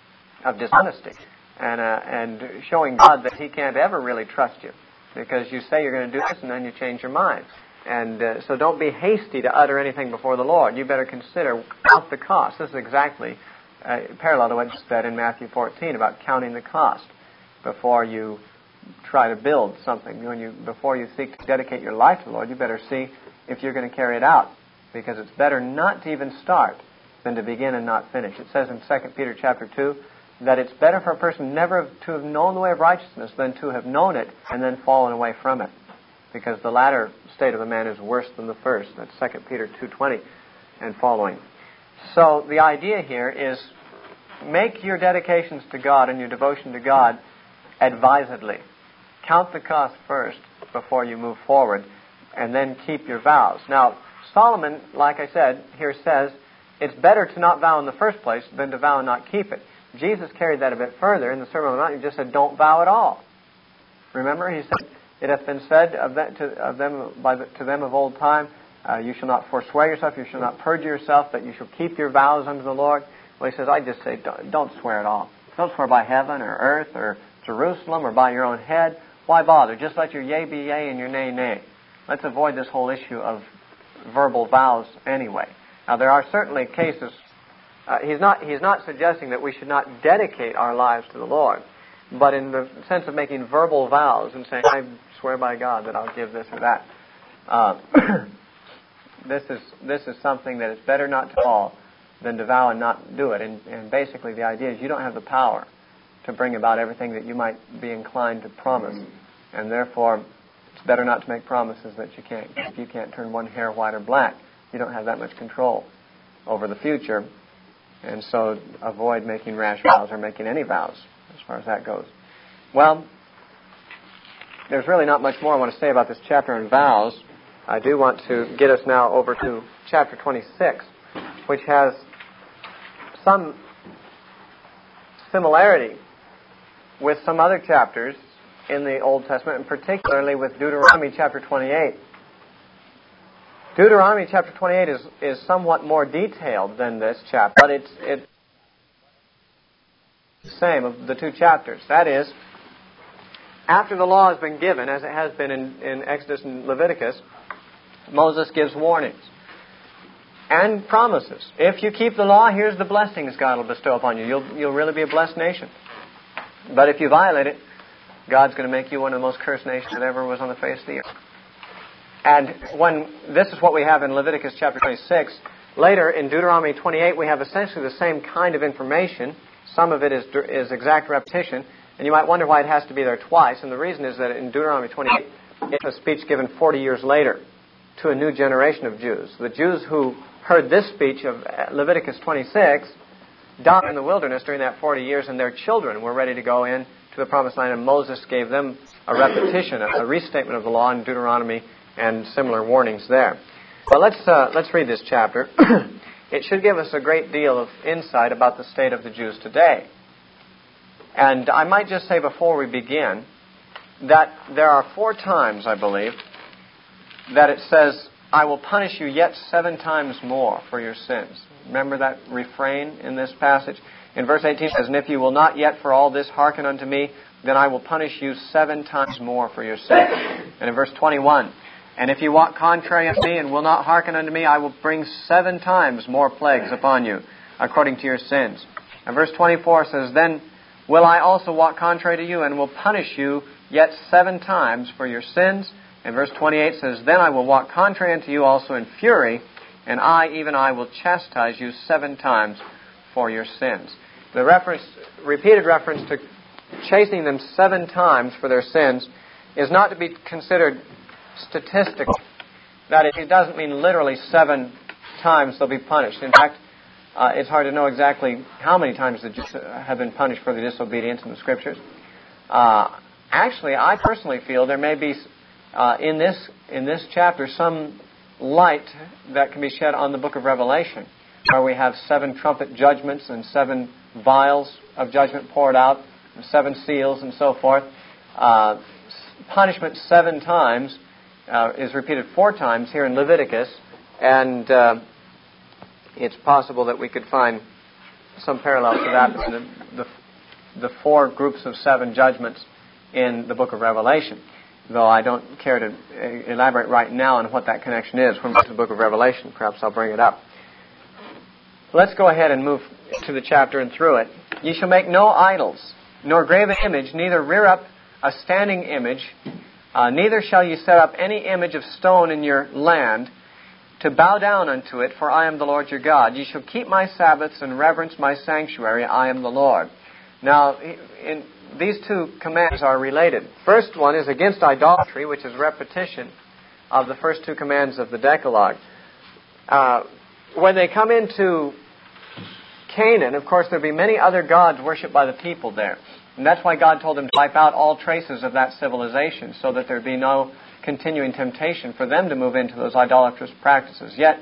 A: of dishonesty and, uh, and showing God that He can't ever really trust you. Because you say you're going to do this and then you change your mind. And uh, so don't be hasty to utter anything before the Lord. You better consider count the cost. This is exactly uh, parallel to what you said in Matthew fourteen about counting the cost before you try to build something. When you Before you seek to dedicate your life to the Lord, you better see if you're going to carry it out. Because it's better not to even start than to begin and not finish. It says in Second Peter chapter two, that it's better for a person never to have known the way of righteousness than to have known it and then fallen away from it. Because the latter state of a man is worse than the first. That's Second Peter two twenty and following. So the idea here is make your dedications to God and your devotion to God advisedly. Count the cost first before you move forward and then keep your vows. Now, Solomon, like I said, here says it's better to not vow in the first place than to vow and not keep it. Jesus carried that a bit further. In the Sermon on the Mount, he just said, don't vow at all. Remember, he said, it hath been said of, that, to, of them, by the, to them of old time, uh, you shall not forswear yourself, you shall not perjure yourself, but you shall keep your vows unto the Lord. Well, he says, I just say, don't, don't swear at all. Don't swear by heaven or earth or Jerusalem or by your own head. Why bother? Just let your yea be yea and your nay nay. Let's avoid this whole issue of verbal vows anyway. Now, there are certainly cases. Uh, he's not he's not suggesting that we should not dedicate our lives to the Lord, but in the sense of making verbal vows and saying, I swear by God that I'll give this or that. Uh, this is this is something that it's better not to fall than to vow and not do it. And, and basically the idea is you don't have the power to bring about everything that you might be inclined to promise. And therefore, it's better not to make promises that you can't. If you can't turn one hair white or black, you don't have that much control over the future. And so avoid making rash vows or making any vows as far as that goes. Well, there's really not much more I want to say about this chapter on vows. I do want to get us now over to chapter twenty-six, which has some similarity with some other chapters in the Old Testament, and particularly with Deuteronomy chapter twenty-eight. Deuteronomy chapter twenty-eight is, is somewhat more detailed than this chapter, but it's, it's the same of the two chapters. That is, after the law has been given, as it has been in, in Exodus and Leviticus, Moses gives warnings and promises. If you keep the law, here's the blessings God will bestow upon you. You'll, you'll really be a blessed nation. But if you violate it, God's going to make you one of the most cursed nations that ever was on the face of the earth. And when this is what we have in Leviticus chapter twenty-six, later in Deuteronomy twenty-eight, we have essentially the same kind of information. Some of it is, is exact repetition. And you might wonder why it has to be there twice. And the reason is that in Deuteronomy twenty-eight, it's a speech given forty years later to a new generation of Jews. The Jews who heard this speech of Leviticus twenty-six died in the wilderness during that forty years, and their children were ready to go in to the promised land, and Moses gave them a repetition, a, a restatement of the law in Deuteronomy and similar warnings there. But let's uh, let's read this chapter. It should give us a great deal of insight about the state of the Jews today. And I might just say before we begin that there are four times, I believe, that it says, I will punish you yet seven times more for your sins. Remember that refrain in this passage? In verse eighteen it says, and if you will not yet for all this hearken unto me, then I will punish you seven times more for your sins. And in verse twenty-one, and if you walk contrary unto me and will not hearken unto me, I will bring seven times more plagues upon you, according to your sins. And verse twenty-four says, then will I also walk contrary to you, and will punish you yet seven times for your sins. And verse twenty-eight says, then I will walk contrary unto you also in fury, and I, even I, will chastise you seven times for your sins. The reference, repeated reference to chastening them seven times for their sins is not to be considered statistical. That is, it doesn't mean literally seven times they'll be punished. In fact, uh, it's hard to know exactly how many times the Jews have been punished for the disobedience in the Scriptures. Uh, actually, I personally feel there may be uh, in this in this chapter some light that can be shed on the book of Revelation, where we have seven trumpet judgments and seven vials of judgment poured out, and seven seals and so forth. Uh, punishment seven times uh, is repeated four times here in Leviticus, and uh, it's possible that we could find some parallel to that in the, the, the four groups of seven judgments in the book of Revelation, though I don't care to elaborate right now on what that connection is. When we get to the book of Revelation, perhaps I'll bring it up. Let's go ahead and move to the chapter and through it. Ye shall make no idols, nor grave an image, neither rear up a standing image, uh, neither shall ye set up any image of stone in your land, to bow down unto it, for I am the Lord your God. Ye shall keep my Sabbaths and reverence my sanctuary. I am the Lord. Now, in, these two commands are related. First one is against idolatry, which is repetition of the first two commands of the Decalogue. Uh, when they come into Canaan, of course, there'll be many other gods worshipped by the people there. And that's why God told them to wipe out all traces of that civilization, so that there'd be no continuing temptation for them to move into those idolatrous practices. Yet,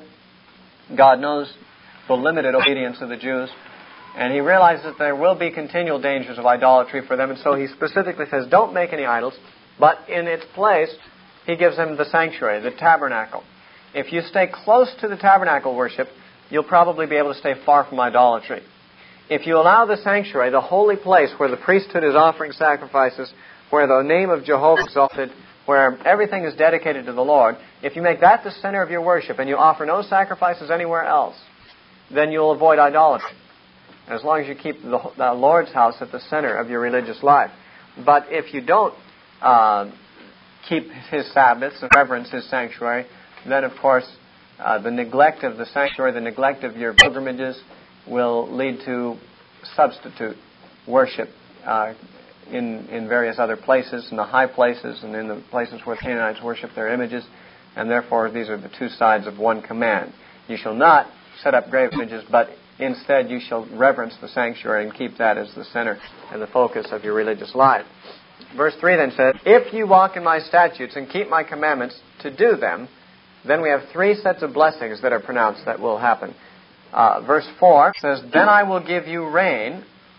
A: God knows the limited obedience of the Jews, and He realizes that there will be continual dangers of idolatry for them, and so He specifically says, don't make any idols, but in its place, He gives them the sanctuary, the tabernacle. If you stay close to the tabernacle worship, you'll probably be able to stay far from idolatry. If you allow the sanctuary, the holy place where the priesthood is offering sacrifices, where the name of Jehovah is exalted, where everything is dedicated to the Lord, if you make that the center of your worship and you offer no sacrifices anywhere else, then you'll avoid idolatry, as long as you keep the, the Lord's house at the center of your religious life. But if you don't uh, keep His Sabbaths and reverence His sanctuary, then, of course, uh, the neglect of the sanctuary, the neglect of your pilgrimages will lead to substitute worship uh, in in various other places, in the high places and in the places where the Canaanites worship their images, and therefore these are the two sides of one command. You shall not set up grave images, but instead you shall reverence the sanctuary and keep that as the center and the focus of your religious life. Verse three then says, if you walk in my statutes and keep my commandments to do them, then we have three sets of blessings that are pronounced that will happen. Uh, verse four says, then I will give you rain.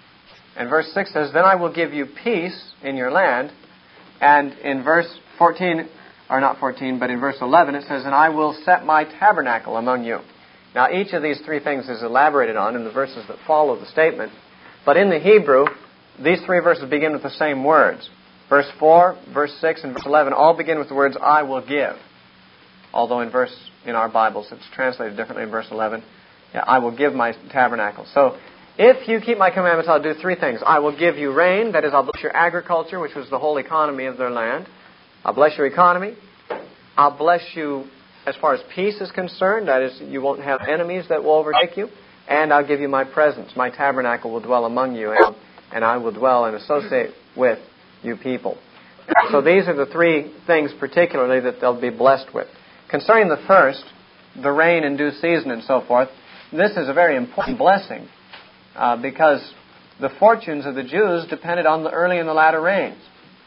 A: And verse six says, then I will give you peace in your land. And in verse fourteen, or not fourteen, but in verse eleven, it says, and I will set my tabernacle among you. Now, each of these three things is elaborated on in the verses that follow the statement. But in the Hebrew, these three verses begin with the same words. Verse four, verse six, and verse eleven all begin with the words, I will give. Although in verse, in our Bibles, it's translated differently in verse eleven. Yeah, I will give my tabernacle. So, if you keep my commandments, I'll do three things. I will give you rain. That is, I'll bless your agriculture, which was the whole economy of their land. I'll bless your economy. I'll bless you as far as peace is concerned. That is, you won't have enemies that will overtake you. And I'll give you my presence. My tabernacle will dwell among you, and, and I will dwell and associate with you people. So these are the three things particularly that they'll be blessed with. Concerning the first, the rain in due season and so forth, this is a very important blessing uh, because the fortunes of the Jews depended on the early and the latter rains.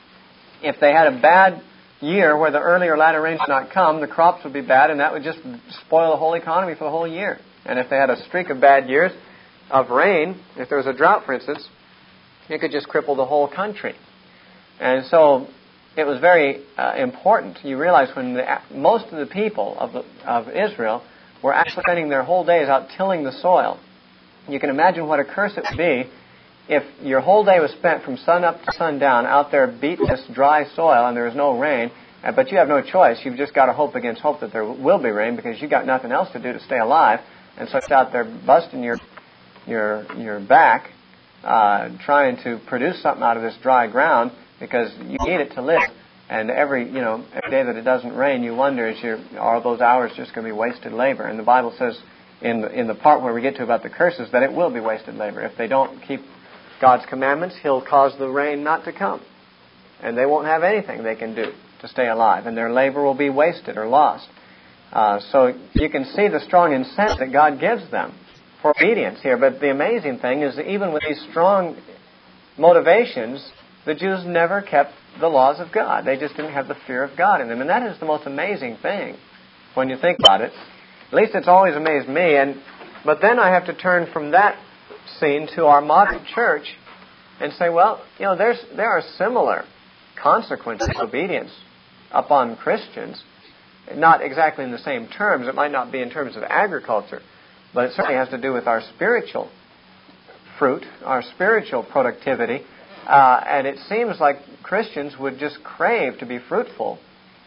A: If they had a bad year where the early or latter rains did not come, the crops would be bad, and that would just spoil the whole economy for the whole year. And if they had a streak of bad years of rain, if there was a drought, for instance, it could just cripple the whole country. And so it was very uh, important. You realize when the, most of the people of, the, of Israel were actually spending their whole days out tilling the soil, you can imagine what a curse it would be if your whole day was spent from sun up to sundown out there beating this dry soil and there is no rain, but you have no choice, you've just got to hope against hope that there will be rain because you've got nothing else to do to stay alive, and so it's out there busting your your your back, uh, trying to produce something out of this dry ground because you need it to live. And every you know every day that it doesn't rain, you wonder, is your are those hours just going to be wasted labor? And the Bible says in the, in the part where we get to about the curses that it will be wasted labor. If they don't keep God's commandments, He'll cause the rain not to come. And they won't have anything they can do to stay alive. And their labor will be wasted or lost. Uh, so you can see the strong incentive that God gives them for obedience here. But the amazing thing is that even with these strong motivations, the Jews never kept the laws of God. They just didn't have the fear of God in them. And that is the most amazing thing when you think about it. At least it's always amazed me. And but then I have to turn from that scene to our modern church and say, well, you know, there's there are similar consequences of obedience upon Christians. Not exactly in the same terms. It might not be in terms of agriculture, but it certainly has to do with our spiritual fruit, our spiritual productivity. Uh, and it seems like Christians would just crave to be fruitful,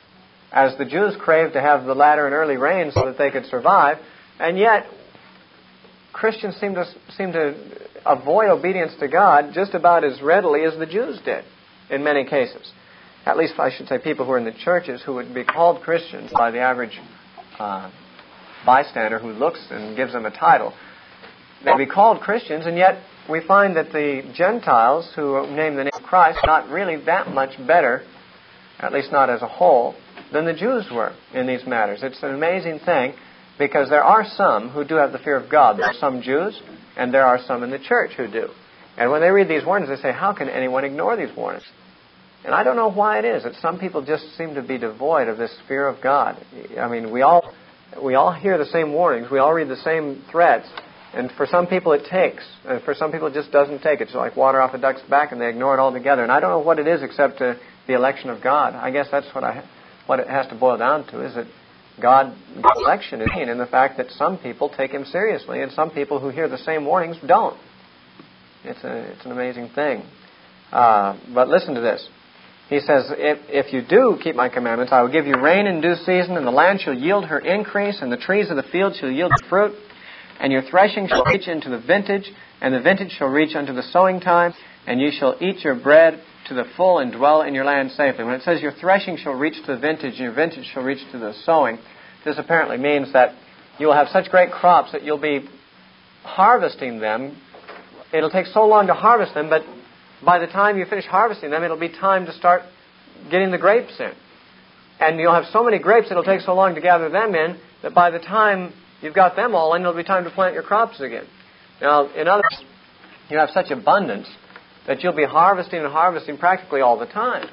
A: as the Jews craved to have the latter and early rain so that they could survive. And yet, Christians seem to seem to avoid obedience to God just about as readily as the Jews did, in many cases. At least, I should say, people who are in the churches who would be called Christians by the average uh, bystander who looks and gives them a title. They'd be called Christians, and yet we find that the Gentiles who name the name of Christ are not really that much better, at least not as a whole, than the Jews were in these matters. It's an amazing thing, because there are some who do have the fear of God. There are some Jews, and there are some in the church who do. And when they read these warnings, they say, how can anyone ignore these warnings? And I don't know why it is that some people just seem to be devoid of this fear of God. I mean, we all we all hear the same warnings. We all read the same threats. And for some people it takes. And for some people it just doesn't take. It's like water off a duck's back, and they ignore it altogether. And I don't know what it is except uh, the election of God. I guess that's what I what it has to boil down to, is that God, God's election is in the fact that some people take Him seriously, and some people who hear the same warnings don't. It's a it's an amazing thing. Uh, but listen to this. He says, if, if you do keep my commandments, I will give you rain in due season, and the land shall yield her increase, and the trees of the field shall yield fruit, and your threshing shall reach into the vintage, and the vintage shall reach unto the sowing time, and you shall eat your bread to the full and dwell in your land safely. When it says your threshing shall reach to the vintage, and your vintage shall reach to the sowing, this apparently means that you will have such great crops that you'll be harvesting them. It'll take so long to harvest them, but by the time you finish harvesting them, it'll be time to start getting the grapes in. And you'll have so many grapes, it'll take so long to gather them in, that by the time you've got them all in, it'll be time to plant your crops again. Now, in other words, you have such abundance that you'll be harvesting and harvesting practically all the time.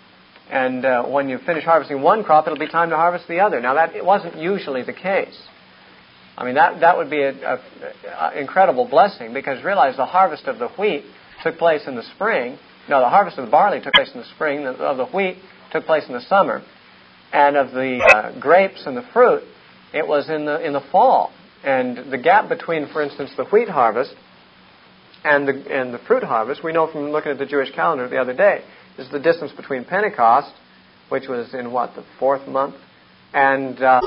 A: And uh, when you finish harvesting one crop, it'll be time to harvest the other. Now, that it wasn't usually the case. I mean, that that would be an incredible blessing, because realize the harvest of the wheat took place in the spring. No, the harvest of the barley took place in the spring. The, of the wheat took place in the summer. And of the uh, grapes and the fruit, it was in the in the fall. And the gap between, for instance, the wheat harvest and the and the fruit harvest, we know from looking at the Jewish calendar the other day, is the distance between Pentecost, which was in what, the fourth month, and uh,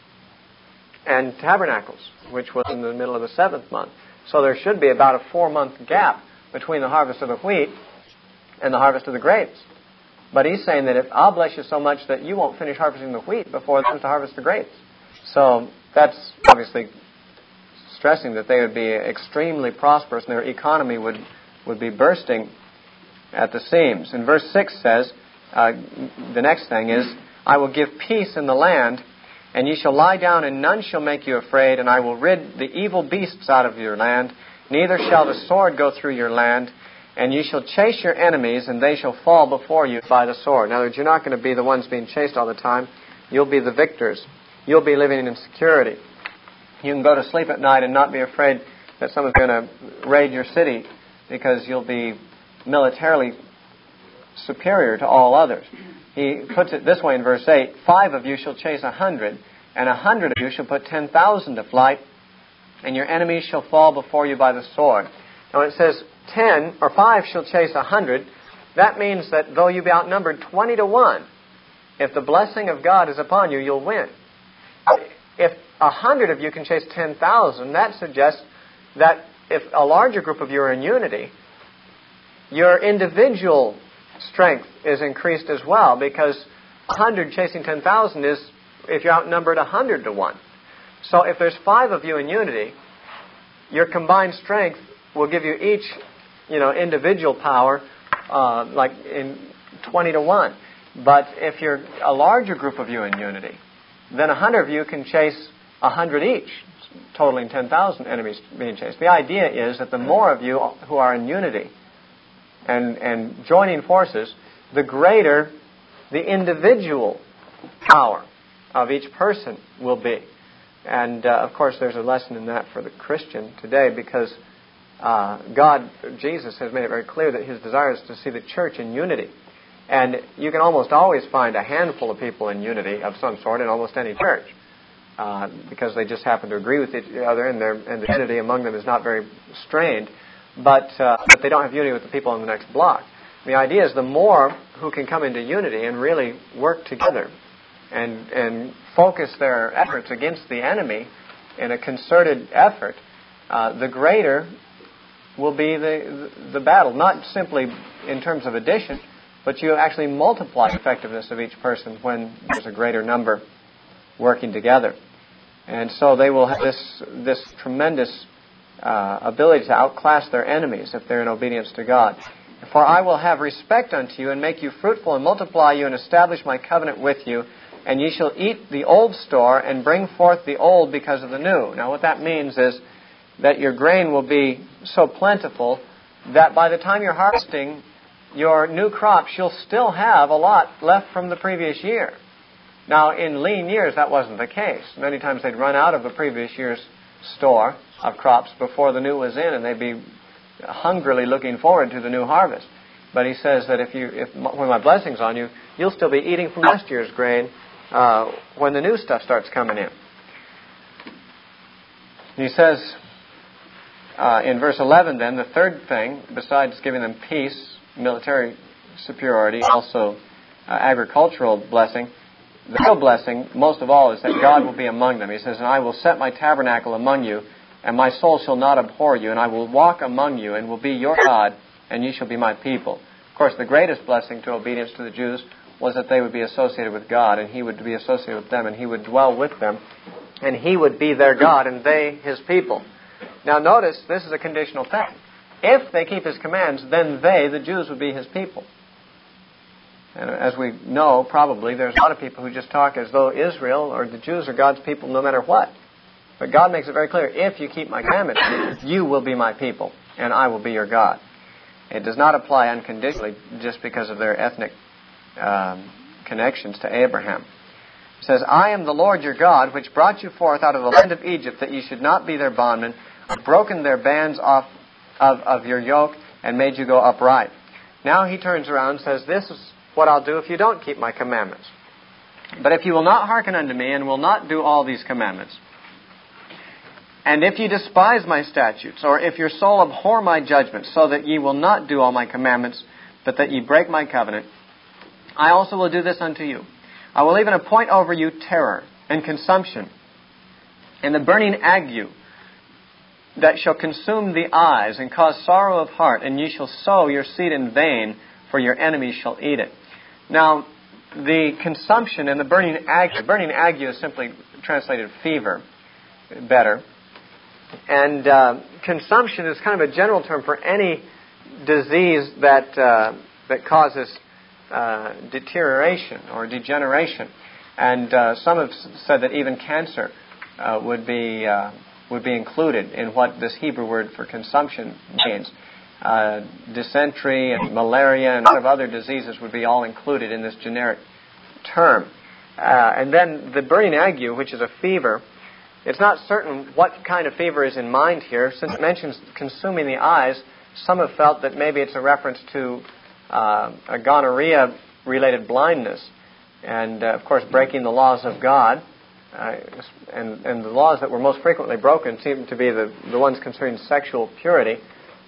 A: and Tabernacles, which was in the middle of the seventh month. So there should be about a four-month gap between the harvest of the wheat and the harvest of the grapes. But he's saying that if I'll bless you so much that you won't finish harvesting the wheat before it comes to harvest the grapes. So that's obviously stressing that they would be extremely prosperous and their economy would, would be bursting at the seams. And verse six says, uh, the next thing is, I will give peace in the land, and ye shall lie down, and none shall make you afraid, and I will rid the evil beasts out of your land. Neither shall the sword go through your land, and ye shall chase your enemies, and they shall fall before you by the sword. In other words, you're not going to be the ones being chased all the time. You'll be the victors. You'll be living in security. You can go to sleep at night and not be afraid that someone's going to raid your city, because you'll be militarily superior to all others. He puts it this way in verse eight, five of you shall chase a hundred, and a hundred of you shall put ten thousand to flight, and your enemies shall fall before you by the sword. Now when it says ten or five shall chase a hundred, that means that though you be outnumbered twenty to one, if the blessing of God is upon you, you'll win. If a hundred of you can chase ten thousand, that suggests that if a larger group of you are in unity, your individual strength is increased as well, because a hundred chasing ten thousand is, if you're outnumbered a hundred to one. So if there's five of you in unity, your combined strength will give you each, you know, individual power, uh, like in twenty to one. But if you're a larger group of you in unity, then a hundred of you can chase a hundred each, totaling ten thousand enemies being chased. The idea is that the more of you who are in unity and, and joining forces, the greater the individual power of each person will be. And, uh, of course, there's a lesson in that for the Christian today, because uh, God, Jesus, has made it very clear that His desire is to see the church in unity. And you can almost always find a handful of people in unity of some sort in almost any church, uh, because they just happen to agree with each other, and, and the unity among them is not very strained, but, uh, but they don't have unity with the people on the next block. The idea is the more who can come into unity and really work together and, and focus their efforts against the enemy in a concerted effort, uh, the greater will be the, the battle, not simply in terms of addition, but you actually multiply the effectiveness of each person when there's a greater number working together. And so they will have this, this tremendous uh, ability to outclass their enemies if they're in obedience to God. For I will have respect unto you, and make you fruitful, and multiply you, and establish my covenant with you, and ye shall eat the old store, and bring forth the old because of the new. Now what that means is that your grain will be so plentiful that by the time you're harvesting your new crops, you'll still have a lot left from the previous year. Now, in lean years, that wasn't the case. Many times they'd run out of the previous year's store of crops before the new was in, and they'd be hungrily looking forward to the new harvest. But he says that if you, if when my blessing's on you, you'll still be eating from last year's grain uh, when the new stuff starts coming in. He says uh, in verse eleven, then, the third thing, besides giving them peace, military superiority, also uh, agricultural blessing, the real blessing, most of all, is that God will be among them. He says, and I will set my tabernacle among you, and my soul shall not abhor you, and I will walk among you, and will be your God, and ye shall be my people. Of course, the greatest blessing to obedience to the Jews was that they would be associated with God, and He would be associated with them, and He would dwell with them, and He would be their God, and they His people. Now notice, this is a conditional thing. If they keep His commands, then they, the Jews, would be His people. And as we know, probably, there's a lot of people who just talk as though Israel or the Jews are God's people no matter what. But God makes it very clear, if you keep my commandments, you will be my people, and I will be your God. It does not apply unconditionally just because of their ethnic um, connections to Abraham. It says, I am the Lord your God, which brought you forth out of the land of Egypt, that ye should not be their bondmen, I've broken their bands off of, of your yoke, and made you go upright. Now he turns around and says, this is what I'll do if you don't keep my commandments. But if you will not hearken unto me, and will not do all these commandments, and if ye despise my statutes, or if your soul abhor my judgments, so that ye will not do all my commandments, but that ye break my covenant, I also will do this unto you. I will even appoint over you terror, and consumption, and the burning ague, that shall consume the eyes, and cause sorrow of heart, and ye shall sow your seed in vain, for your enemies shall eat it. Now, the consumption and the burning ague, the burning ague is simply translated fever, better. And uh, consumption is kind of a general term for any disease that uh, that causes uh, deterioration or degeneration. And uh, some have said that even cancer uh, would be uh, would be included in what this Hebrew word for consumption means. Uh, dysentery and malaria and a lot of other diseases would be all included in this generic term. Uh, and then the burning ague, which is a fever, it's not certain what kind of fever is in mind here. Since it mentions consuming the eyes, some have felt that maybe it's a reference to uh, a gonorrhea-related blindness. And, uh, of course, breaking the laws of God. Uh, and, and the laws that were most frequently broken seem to be the, the ones concerning sexual purity.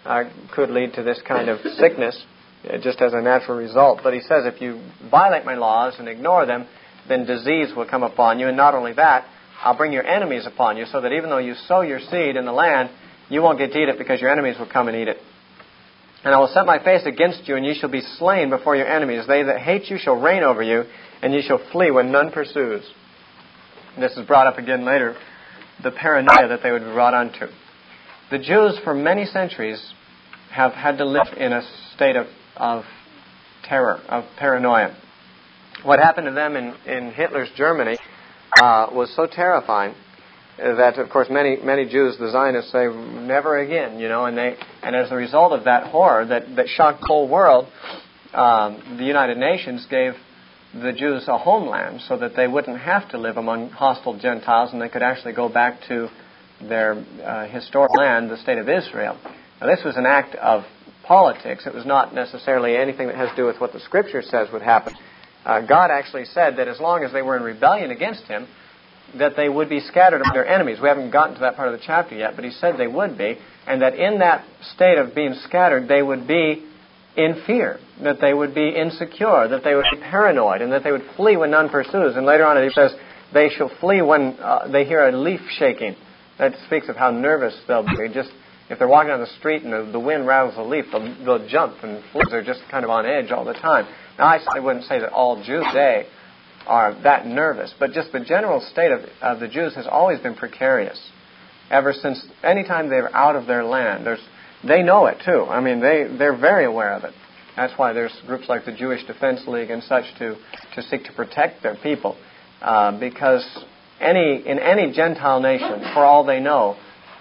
A: uh, could lead to this kind of sickness, uh, just as a natural result. But he says if you violate my laws and ignore them, then disease will come upon you. And not only that, I'll bring your enemies upon you, so that even though you sow your seed in the land, you won't get to eat it because your enemies will come and eat it. And I will set my face against you, and you shall be slain before your enemies. They that hate you shall reign over you, and you shall flee when none pursues. And this is brought up again later, the paranoia that they would be brought onto. The Jews for many centuries have had to live in a state of, of terror, of paranoia. What happened to them in, in Hitler's Germany uh, was so terrifying that, of course, many many Jews, the Zionists, say, never again, you know, and they and as a result of that horror that, that shocked the whole world, um, the United Nations gave the Jews a homeland so that they wouldn't have to live among hostile Gentiles and they could actually go back to their uh, historic land, the state of Israel. Now, this was an act of politics. It was not necessarily anything that has to do with what the Scripture says would happen. Uh, God actually said that as long as they were in rebellion against Him, that they would be scattered among their enemies. We haven't gotten to that part of the chapter yet, but He said they would be, and that in that state of being scattered, they would be in fear, that they would be insecure, that they would be paranoid, and that they would flee when none pursues. And later on He says, they shall flee when uh, they hear a leaf shaking. That speaks of how nervous they'll be. Just if they're walking on the street and the, the wind rattles a leaf, they'll, they'll jump and flee. They're just kind of on edge all the time. Now, I certainly wouldn't say that all Jews today are that nervous, but just the general state of, of the Jews has always been precarious. Ever since any time they're out of their land, there's they know it too. I mean, they they're very aware of it. That's why there's groups like the Jewish Defense League and such to to seek to protect their people, uh, because any in any Gentile nation, for all they know,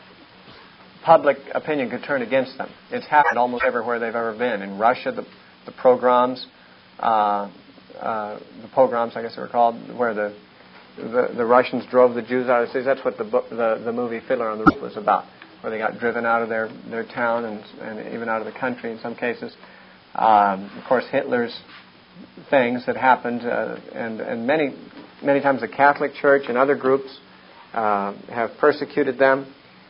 A: public opinion could turn against them. It's happened almost everywhere they've ever been. In Russia, the the pogroms. Uh, Uh, the pogroms, I guess they were called, where the, the the Russians drove the Jews out of the cities. That's what the book, the the movie Fiddler on the Roof was about, where they got driven out of their, their town and and even out of the country in some cases. Um, of course, Hitler's things that happened, uh, and and many many times the Catholic Church and other groups uh, have persecuted them.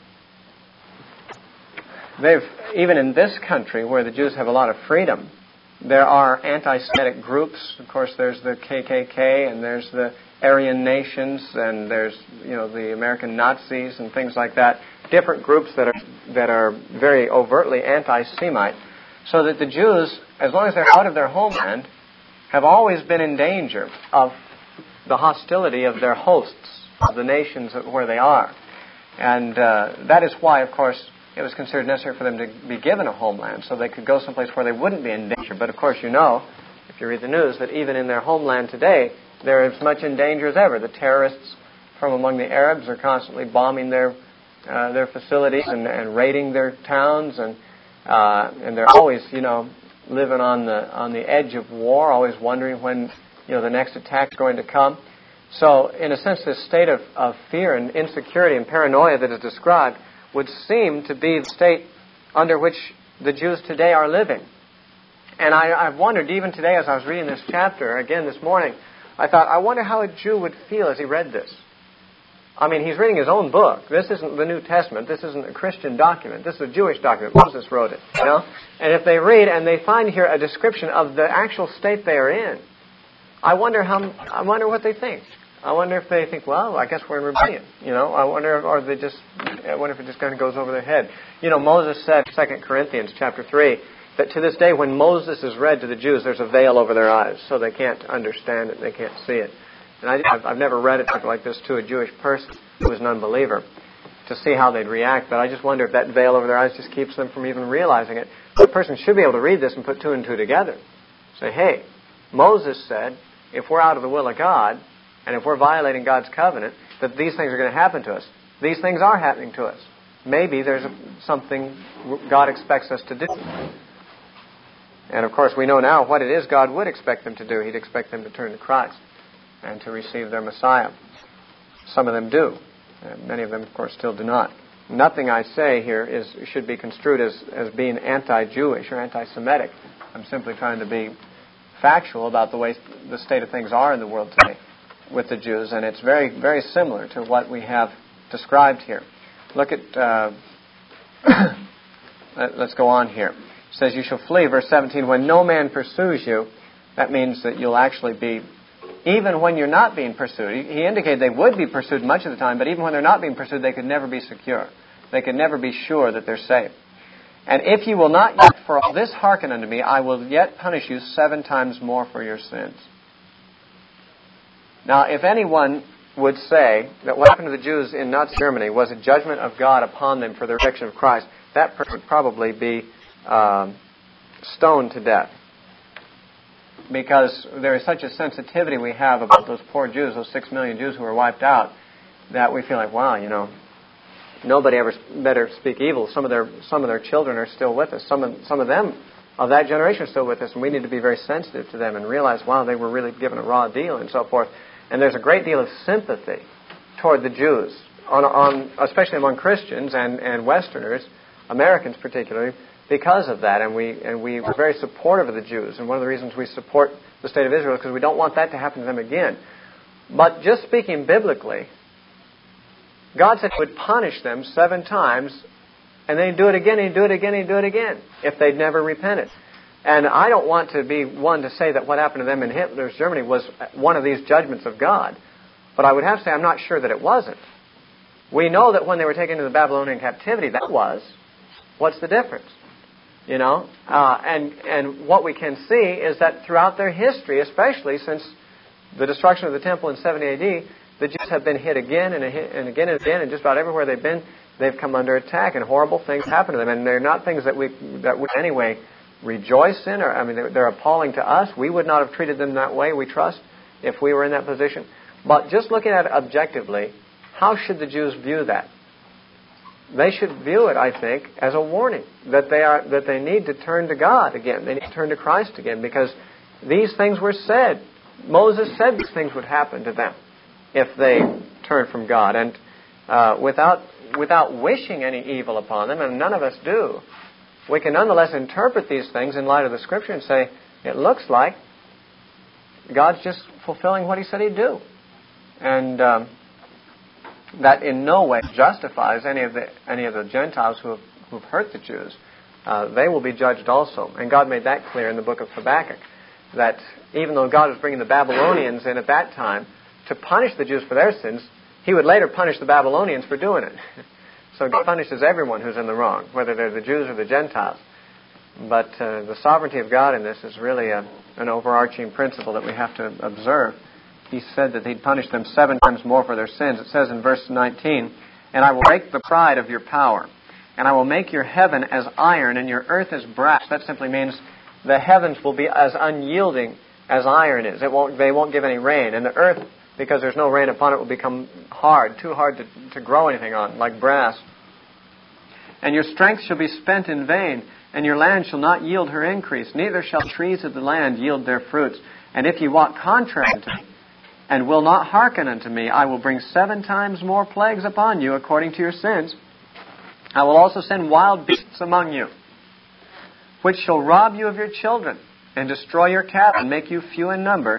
A: They've even in this country where the Jews have a lot of freedom. There are anti-Semitic groups. Of course, there's the K K K, and there's the Aryan Nations, and there's you know the American Nazis and things like that. Different groups that are that are very overtly anti-Semite, so that the Jews, as long as they're out of their homeland, have always been in danger of the hostility of their hosts, of the nations where they are, and uh, that is why, of course, it was considered necessary for them to be given a homeland so they could go someplace where they wouldn't be in danger. But of course you know, if you read the news, that even in their homeland today, they're as much in danger as ever. The terrorists from among the Arabs are constantly bombing their uh, their facilities and, and raiding their towns, and uh, and they're always, you know, living on the on the edge of war, always wondering when you know the next attack's going to come. So, in a sense, this state of, of fear and insecurity and paranoia that is described would seem to be the state under which the Jews today are living. And I, I've wondered, even today as I was reading this chapter, again this morning, I thought, I wonder how a Jew would feel as he read this. I mean, he's reading his own book. This isn't the New Testament. This isn't a Christian document. This is a Jewish document. Moses wrote it, you know? And if they read and they find here a description of the actual state they are in, I wonder how, I wonder what they think. I wonder if they think, well, I guess we're in rebellion. You know, I wonder, or they just, I wonder if it just kind of goes over their head. You know, Moses said, Second Corinthians chapter three, that to this day when Moses is read to the Jews, there's a veil over their eyes, so they can't understand it, they can't see it. And I, I've, I've never read it like this to a Jewish person who is an unbeliever to see how they'd react, but I just wonder if that veil over their eyes just keeps them from even realizing it. The person should be able to read this and put two and two together. Say, hey, Moses said, if we're out of the will of God, and if we're violating God's covenant, that these things are going to happen to us. These things are happening to us. Maybe there's a, something God expects us to do. And of course, we know now what it is God would expect them to do. He'd expect them to turn to Christ and to receive their Messiah. Some of them do. And many of them, of course, still do not. Nothing I say here is should be construed as, as being anti-Jewish or anti-Semitic. I'm simply trying to be factual about the way the state of things are in the world today with the Jews, and it's very, very similar to what we have described here. Look at uh, let, let's go on here. It says, you shall flee, verse seventeen, when no man pursues you. That means that you'll actually be, even when you're not being pursued. He, he indicated they would be pursued much of the time, but even when they're not being pursued, they could never be secure. They could never be sure that they're safe. And if you will not yet for all this hearken unto me, I will yet punish you seven times more for your sins. Now, if anyone would say that what happened to the Jews in Nazi Germany was a judgment of God upon them for the rejection of Christ, that person would probably be um, stoned to death. Because there is such a sensitivity we have about those poor Jews, those six million Jews who were wiped out, that we feel like, wow, you know, nobody ever better speak evil. Some of their some of their children are still with us. Some of some of them of that generation are still with us, and we need to be very sensitive to them and realize, wow, they were really given a raw deal and so forth. And there's a great deal of sympathy toward the Jews, on, on especially among Christians and, and Westerners, Americans particularly, because of that. And we and we were very supportive of the Jews. And one of the reasons we support the State of Israel is because we don't want that to happen to them again. But just speaking biblically, God said He would punish them seven times, and then He'd do it again, He'd do it again, He'd do it again, if they'd never repented. And I don't want to be one to say that what happened to them in Hitler's Germany was one of these judgments of God. But I would have to say I'm not sure that it wasn't. We know that when they were taken into the Babylonian captivity, that was. What's the difference? You know? Uh, and, and what we can see is that throughout their history, especially since the destruction of the temple in seventy A D, the Jews have been hit again and, and again and again, and just about everywhere they've been, they've come under attack, and horrible things happen to them. And they're not things that we that we anyway rejoice in, or I mean, they're, they're appalling to us. We would not have treated them that way, we trust, if we were in that position. But just looking at it objectively, how should the Jews view that? They should view it, I think, as a warning that they are that they need to turn to God again. They need to turn to Christ again, because these things were said. Moses said these things would happen to them if they turn from God. And uh, without without wishing any evil upon them, and none of us do, we can nonetheless interpret these things in light of the Scripture and say, it looks like God's just fulfilling what He said He'd do. And um, that in no way justifies any of the any of the Gentiles who have who've hurt the Jews. Uh, they will be judged also. And God made that clear in the book of Habakkuk, that even though God was bringing the Babylonians in at that time to punish the Jews for their sins, He would later punish the Babylonians for doing it. So God punishes everyone who's in the wrong, whether they're the Jews or the Gentiles. But uh, the sovereignty of God in this is really a, an overarching principle that we have to observe. He said that He'd punish them seven times more for their sins. It says in verse nineteen, and I will break the pride of your power, and I will make your heaven as iron and your earth as brass. That simply means the heavens will be as unyielding as iron is. It won't, they won't give any rain. And the earth, because there's no rain upon it, will become hard, too hard to, to grow anything on, like brass. And your strength shall be spent in vain, and your land shall not yield her increase, neither shall trees of the land yield their fruits. And if ye walk contrary to me, and will not hearken unto me, I will bring seven times more plagues upon you according to your sins. I will also send wild beasts among you, which shall rob you of your children, and destroy your cattle, and make you few in number,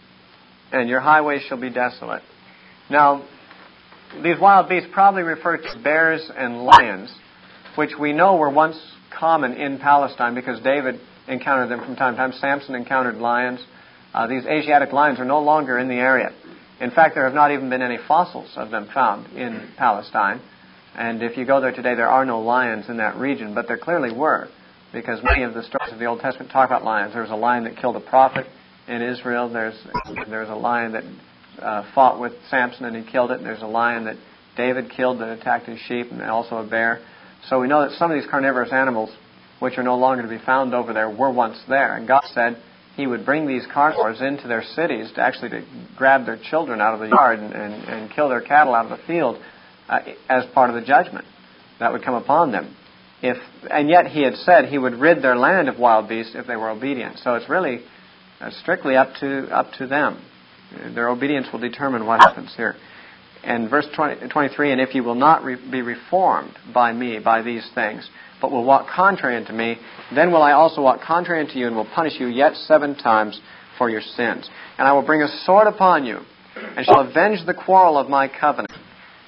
A: and your highways shall be desolate. Now, these wild beasts probably refer to bears and lions, which we know were once common in Palestine because David encountered them from time to time. Samson encountered lions. Uh, these Asiatic lions are no longer in the area. In fact, there have not even been any fossils of them found in Palestine. And if you go there today, there are no lions in that region, but there clearly were, because many of the stories of the Old Testament talk about lions. There was a lion that killed a prophet in Israel. There's there's a lion that uh, fought with Samson and he killed it. There's a lion that David killed that attacked his sheep, and also a bear. So we know that some of these carnivorous animals, which are no longer to be found over there, were once there. And God said He would bring these carnivores into their cities to actually to grab their children out of the yard and, and, and kill their cattle out of the field uh, as part of the judgment that would come upon them. If and yet He had said He would rid their land of wild beasts if they were obedient. So it's really uh, strictly up to up to them. Their obedience will determine what happens here. And verse twenty, twenty-three, and if ye will not re- be reformed by me, by these things, but will walk contrary unto me, then will I also walk contrary unto you, and will punish you yet seven times for your sins. And I will bring a sword upon you, and shall avenge the quarrel of my covenant.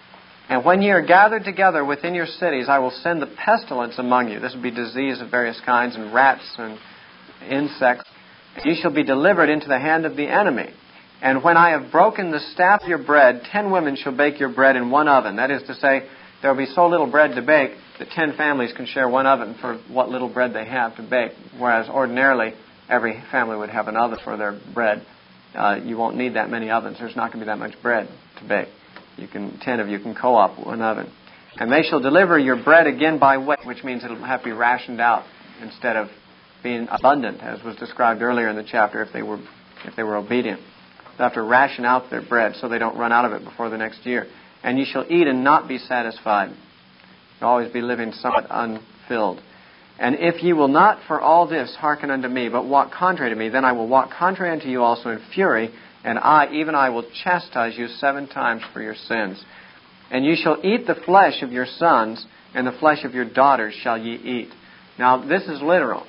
A: And when ye are gathered together within your cities, I will send the pestilence among you. This will be disease of various kinds, and rats and insects. Ye shall be delivered into the hand of the enemy. And when I have broken the staff of your bread, ten women shall bake your bread in one oven. That is to say, there will be so little bread to bake that ten families can share one oven for what little bread they have to bake. Whereas ordinarily, every family would have an oven for their bread. Uh, you won't need that many ovens. There's not going to be that much bread to bake. You can, ten of you can co-op one oven. And they shall deliver your bread again by weight, which means it'll have to be rationed out instead of being abundant, as was described earlier in the chapter, if they were if they were obedient. They'll have to ration out their bread so they don't run out of it before the next year. And ye shall eat and not be satisfied. You'll always be living somewhat unfilled. And if ye will not for all this hearken unto me, but walk contrary to me, then I will walk contrary unto you also in fury, and I, even I, will chastise you seven times for your sins. And ye shall eat the flesh of your sons, and the flesh of your daughters shall ye eat. Now, this is literal.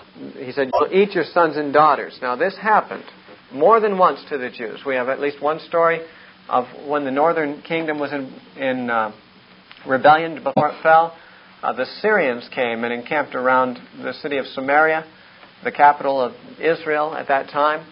A: He said, you'll eat your sons and daughters. Now, this happened more than once to the Jews. We have at least one story of when the northern kingdom was in, in uh, rebellion before it fell. Uh, the Syrians came and encamped around the city of Samaria, the capital of Israel at that time.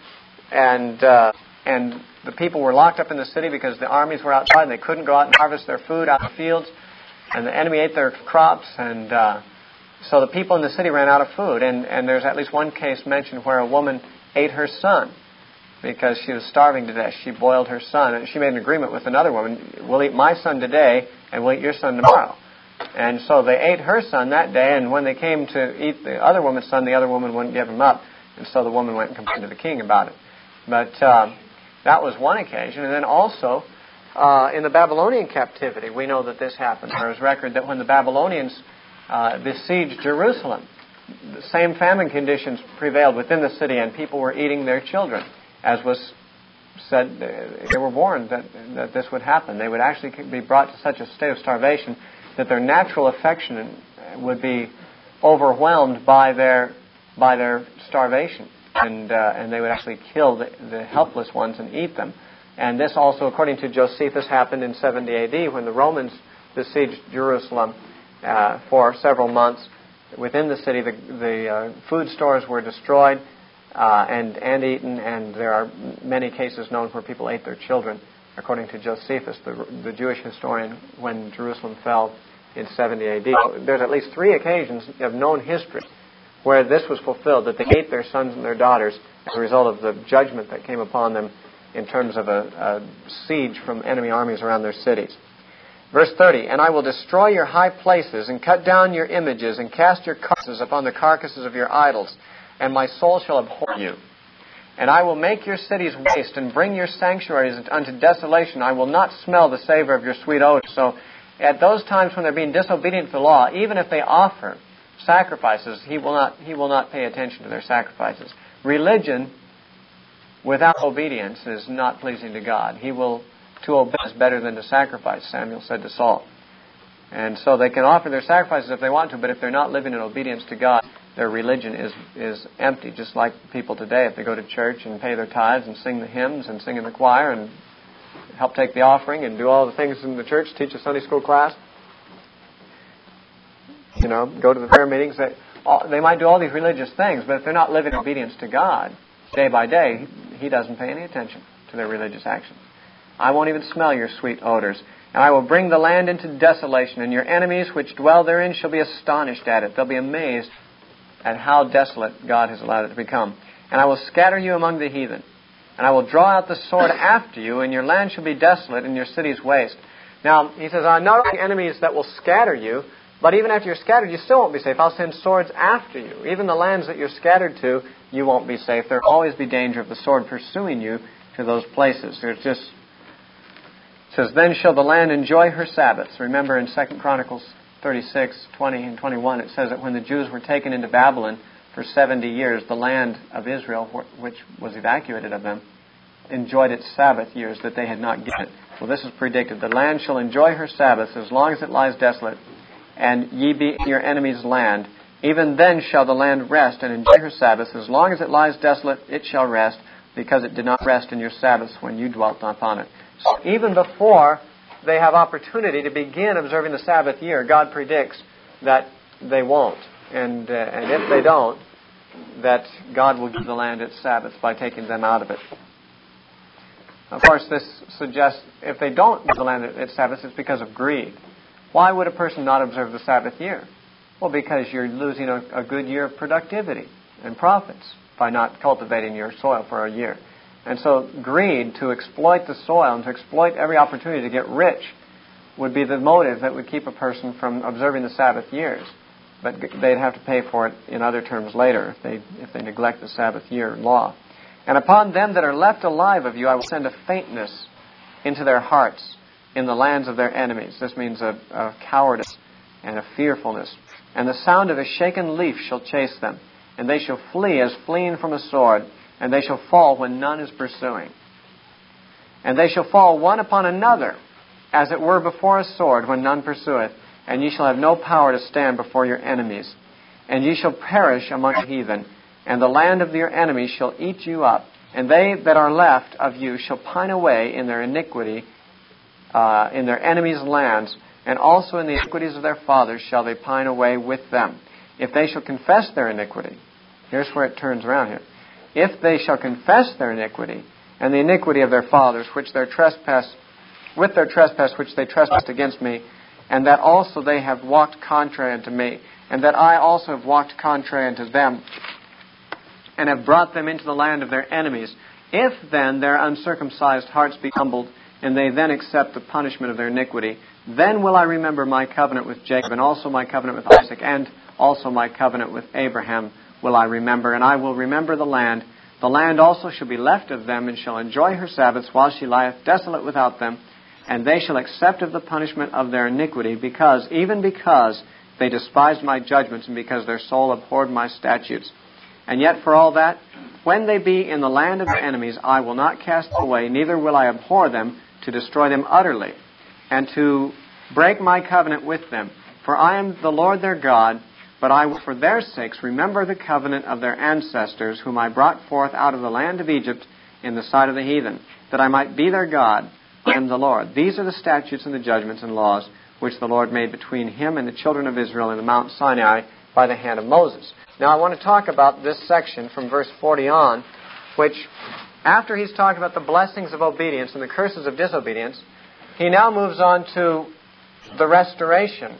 A: And uh, and the people were locked up in the city because the armies were outside and they couldn't go out and harvest their food out in the fields. And the enemy ate their crops. And uh, so the people in the city ran out of food. And, and there's at least one case mentioned where a woman ate her son because she was starving to death. She boiled her son. And she made an agreement with another woman. We'll eat my son today and we'll eat your son tomorrow. And so they ate her son that day. And when they came to eat the other woman's son, the other woman wouldn't give him up. And so the woman went and complained to the king about it. But uh, that was one occasion. And then also, uh, in the Babylonian captivity, we know that this happened. There is record that when the Babylonians uh, besieged Jerusalem, the same famine conditions prevailed within the city, and people were eating their children. As was said, they were warned that, that this would happen. They would actually be brought to such a state of starvation that their natural affection would be overwhelmed by their, by their starvation. And uh, and they would actually kill the, the helpless ones and eat them. And this also, according to Josephus, happened in seventy A D when the Romans besieged Jerusalem uh, for several months. Within the city, the, the uh, food stores were destroyed uh, and, and eaten, and there are many cases known where people ate their children, according to Josephus, the, the Jewish historian, when Jerusalem fell in seventy A D. There's at least three occasions of known history where this was fulfilled, that they ate their sons and their daughters as a result of the judgment that came upon them in terms of a, a siege from enemy armies around their cities. Verse thirty, and I will destroy your high places, and cut down your images, and cast your carcasses upon the carcasses of your idols, and my soul shall abhor you. And I will make your cities waste, and bring your sanctuaries unto desolation. I will not smell the savor of your sweet odor. So at those times when they're being disobedient to the law, even if they offer sacrifices, he will not he will not pay attention to their sacrifices. Religion without obedience is not pleasing to God. He will to obey is better than to sacrifice, Samuel said to Saul. And so they can offer their sacrifices if they want to, but if they're not living in obedience to God, their religion is is empty. Just like people today, if they go to church and pay their tithes and sing the hymns and sing in the choir and help take the offering and do all the things in the church, teach a Sunday school class, you know, go to the prayer meetings. They, all, they might do all these religious things, but if they're not living in obedience to God day by day, He doesn't pay any attention to their religious actions. I won't even smell your sweet odors. And I will bring the land into desolation, and your enemies which dwell therein shall be astonished at it. They'll be amazed at how desolate God has allowed it to become. And I will scatter you among the heathen, and I will draw out the sword after you, and your land shall be desolate, and your cities waste. Now, he says, I not only enemies that will scatter you, but even after you're scattered, you still won't be safe. I'll send swords after you. Even the lands that you're scattered to, you won't be safe. There will always be danger of the sword pursuing you to those places. There's just... It says, then shall the land enjoy her Sabbaths. Remember in Second Chronicles thirty-six, twenty, and twenty-one, it says that when the Jews were taken into Babylon for seventy years, the land of Israel, which was evacuated of them, enjoyed its Sabbath years that they had not given it. Well, this is predicted. The land shall enjoy her Sabbaths as long as it lies desolate, and ye be in your enemy's land. Even then shall the land rest and enjoy her Sabbaths. As long as it lies desolate, it shall rest, because it did not rest in your Sabbaths when you dwelt upon it. So even before they have opportunity to begin observing the Sabbath year, God predicts that they won't. And, uh, and if they don't, that God will give the land its Sabbath by taking them out of it. Of course, this suggests if they don't give the land its Sabbath, it's because of greed. Why would a person not observe the Sabbath year? Well, because you're losing a, a good year of productivity and profits by not cultivating your soil for a year. And so greed, to exploit the soil and to exploit every opportunity to get rich, would be the motive that would keep a person from observing the Sabbath years. But they'd have to pay for it in other terms later if they if they neglect the Sabbath year law. And upon them that are left alive of you, I will send a faintness into their hearts in the lands of their enemies. This means a, a cowardice and a fearfulness. And the sound of a shaken leaf shall chase them, and they shall flee as fleeing from a sword, and they shall fall when none is pursuing. And they shall fall one upon another, as it were before a sword, when none pursueth, and ye shall have no power to stand before your enemies. And ye shall perish among the heathen, and the land of your enemies shall eat you up, and they that are left of you shall pine away in their iniquity, uh, in their enemies' lands, and also in the iniquities of their fathers shall they pine away with them. If they shall confess their iniquity, here's where it turns around here. If they shall confess their iniquity, and the iniquity of their fathers, which their trespass, with their trespass which they trespassed against me, and that also they have walked contrary unto me, and that I also have walked contrary unto them, and have brought them into the land of their enemies, if then their uncircumcised hearts be humbled, and they then accept the punishment of their iniquity, then will I remember my covenant with Jacob, and also my covenant with Isaac, and also my covenant with Abraham will I remember, and I will remember the land. The land also shall be left of them, and shall enjoy her Sabbaths while she lieth desolate without them, and they shall accept of the punishment of their iniquity, because, even because they despised my judgments, and because their soul abhorred my statutes. And yet for all that, when they be in the land of their enemies, I will not cast them away, neither will I abhor them, to destroy them utterly, and to break my covenant with them. For I am the Lord their God, but I will for their sakes remember the covenant of their ancestors, whom I brought forth out of the land of Egypt in the sight of the heathen, that I might be their God. I am the Lord. These are the statutes and the judgments and laws which the Lord made between him and the children of Israel in the Mount Sinai by the hand of Moses. Now I want to talk about this section from verse forty on, which, after he's talked about the blessings of obedience and the curses of disobedience, he now moves on to the restoration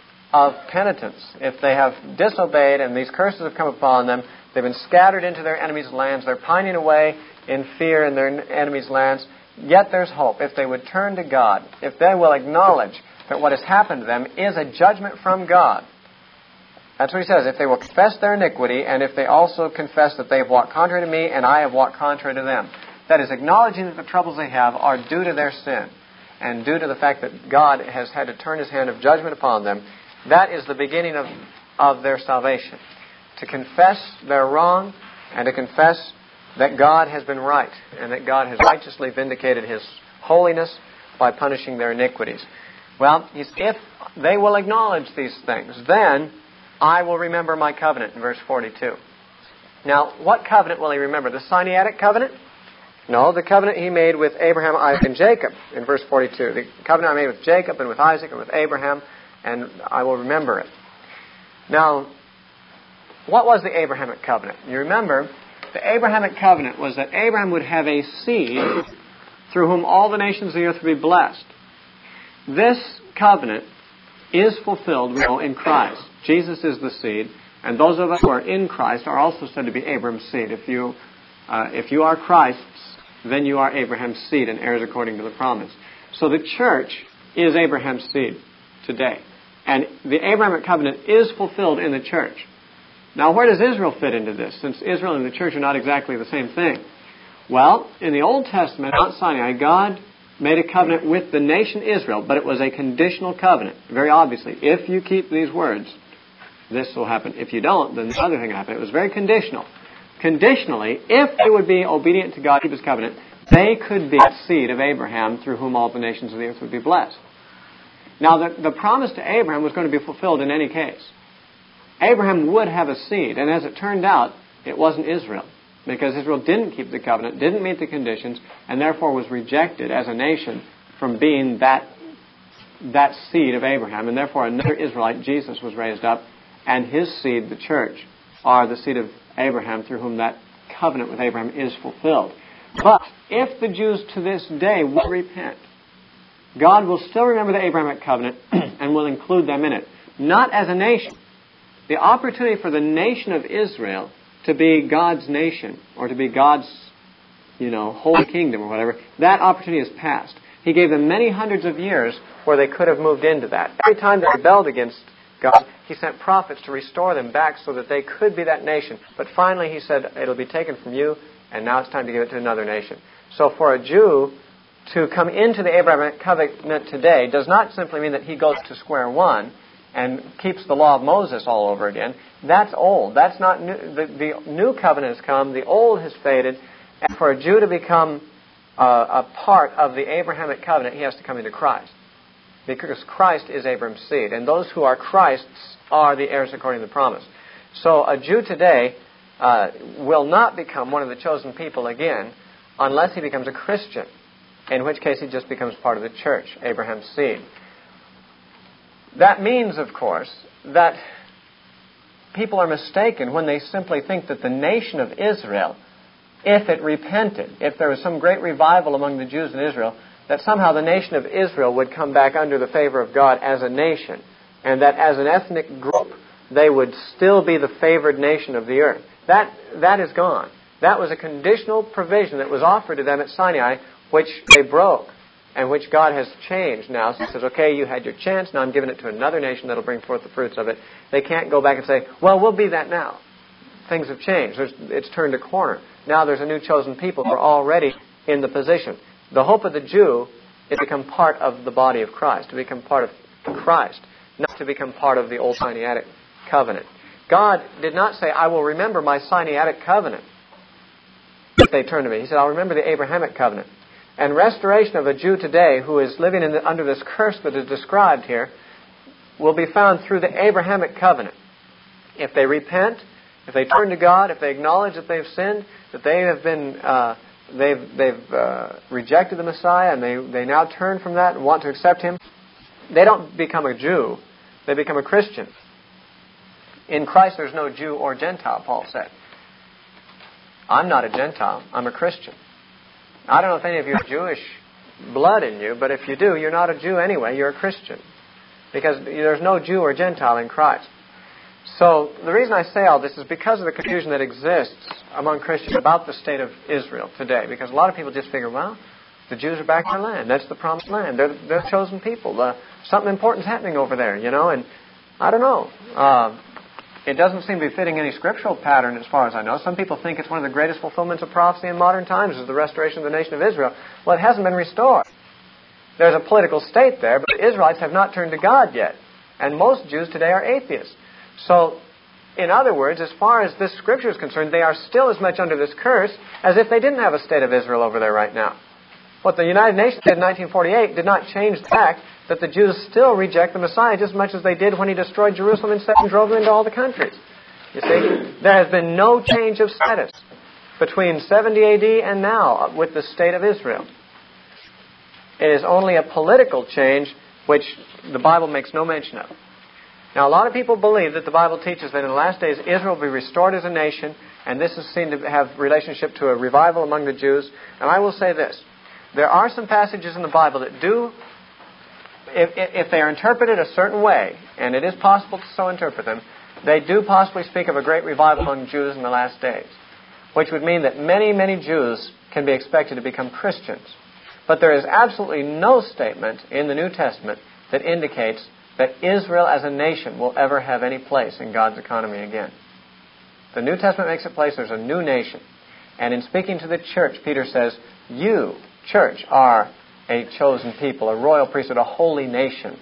A: of penitence. If they have disobeyed and these curses have come upon them, they've been scattered into their enemies' lands, they're pining away in fear in their enemies' lands, yet there's hope. If they would turn to God, if they will acknowledge that what has happened to them is a judgment from God. That's what he says. If they will confess their iniquity, and if they also confess that they have walked contrary to me, and I have walked contrary to them. That is, acknowledging that the troubles they have are due to their sin, and due to the fact that God has had to turn his hand of judgment upon them. That is the beginning of, of their salvation. To confess their wrong, and to confess that God has been right, and that God has righteously vindicated his holiness by punishing their iniquities. Well, if they will acknowledge these things, then I will remember my covenant, in verse forty-two. Now, what covenant will he remember? The Sinaitic covenant? No, the covenant he made with Abraham, Isaac, and Jacob, in verse forty-two. The covenant I made with Jacob and with Isaac and with Abraham, and I will remember it. Now, what was the Abrahamic covenant? You remember, the Abrahamic covenant was that Abraham would have a seed through whom all the nations of the earth would be blessed. This covenant is fulfilled, we know, in Christ. Jesus is the seed, and those of us who are in Christ are also said to be Abraham's seed. If you, uh, if you are Christ's, then you are Abraham's seed and heirs according to the promise. So the church is Abraham's seed today. And the Abrahamic covenant is fulfilled in the church. Now, where does Israel fit into this, since Israel and the church are not exactly the same thing? Well, in the Old Testament, Mount Sinai, God made a covenant with the nation Israel, but it was a conditional covenant, very obviously. If you keep these words, this will happen. If you don't, then the other thing will happen. It was very conditional. Conditionally, if they would be obedient to God and keep his covenant, they could be the seed of Abraham through whom all the nations of the earth would be blessed. Now, the, the promise to Abraham was going to be fulfilled in any case. Abraham would have a seed, and as it turned out, it wasn't Israel, because Israel didn't keep the covenant, didn't meet the conditions, and therefore was rejected as a nation from being that that seed of Abraham, and therefore another Israelite, Jesus, was raised up, and his seed, the church, are the seed of Abraham through whom that covenant with Abraham is fulfilled. But if the Jews to this day will repent, God will still remember the Abrahamic covenant and will include them in it. Not as a nation. The opportunity for the nation of Israel to be God's nation, or to be God's, you know, holy kingdom or whatever, that opportunity is past. He gave them many hundreds of years where they could have moved into that. Every time they rebelled against God, He sent prophets to restore them back so that they could be that nation. But finally He said, it'll be taken from you, and now it's time to give it to another nation. So for a Jew to come into the Abrahamic covenant today does not simply mean that he goes to square one and keeps the law of Moses all over again. That's old. That's not new. The, the new covenant has come. The old has faded. And for a Jew to become uh, a part of the Abrahamic covenant, he has to come into Christ. Because Christ is Abraham's seed. And those who are Christ's are the heirs according to the promise. So a Jew today uh, will not become one of the chosen people again unless he becomes a Christian, in which case he just becomes part of the church, Abraham's seed. That means, of course, that people are mistaken when they simply think that the nation of Israel, if it repented, if there was some great revival among the Jews in Israel, that somehow the nation of Israel would come back under the favor of God as a nation, and that as an ethnic group, they would still be the favored nation of the earth. That, that is gone. That was a conditional provision that was offered to them at Sinai, which they broke, and which God has changed now. So He says, okay, you had your chance, now I'm giving it to another nation that will bring forth the fruits of it. They can't go back and say, well, we'll be that now. Things have changed. There's, it's turned a corner. Now there's a new chosen people who are already in the position. The hope of the Jew is to become part of the body of Christ, to become part of Christ, not to become part of the old Sinaitic covenant. God did not say, I will remember my Sinaitic covenant if they turn to me. He said, I'll remember the Abrahamic covenant. And restoration of a Jew today who is living in the, under this curse that is described here will be found through the Abrahamic covenant. If they repent, if they turn to God, if they acknowledge that they've sinned, that they have been, uh, they've they've uh, rejected the Messiah, and they they now turn from that and want to accept Him, they don't become a Jew; they become a Christian. In Christ, there's no Jew or Gentile, Paul said. I'm not a Gentile; I'm a Christian. I don't know if any of you have Jewish blood in you, but if you do, you're not a Jew anyway. You're a Christian. Because there's no Jew or Gentile in Christ. So the reason I say all this is because of the confusion that exists among Christians about the state of Israel today. Because a lot of people just figure, well, the Jews are back in their land. That's the promised land. They're, they're the chosen people. Uh, something important's happening over there, you know. And I don't know. Uh, It doesn't seem to be fitting any scriptural pattern as far as I know. Some people think it's one of the greatest fulfillments of prophecy in modern times is the restoration of the nation of Israel. Well, it hasn't been restored. There's a political state there, but the Israelites have not turned to God yet. And most Jews today are atheists. So, in other words, as far as this scripture is concerned, they are still as much under this curse as if they didn't have a state of Israel over there right now. What the United Nations did in nineteen forty-eight did not change the fact that the Jews still reject the Messiah just as much as they did when He destroyed Jerusalem and and drove them into all the countries. You see, there has been no change of status between seventy A D and now with the state of Israel. It is only a political change which the Bible makes no mention of. Now, a lot of people believe that the Bible teaches that in the last days Israel will be restored as a nation, and this is seen to have relationship to a revival among the Jews. And I will say this. There are some passages in the Bible that do, if, if they are interpreted a certain way, and it is possible to so interpret them, they do possibly speak of a great revival among Jews in the last days, which would mean that many, many Jews can be expected to become Christians. But there is absolutely no statement in the New Testament that indicates that Israel as a nation will ever have any place in God's economy again. The New Testament makes it place there's a new nation. And in speaking to the church, Peter says, you, church, are a chosen people, a royal priesthood, a holy nation.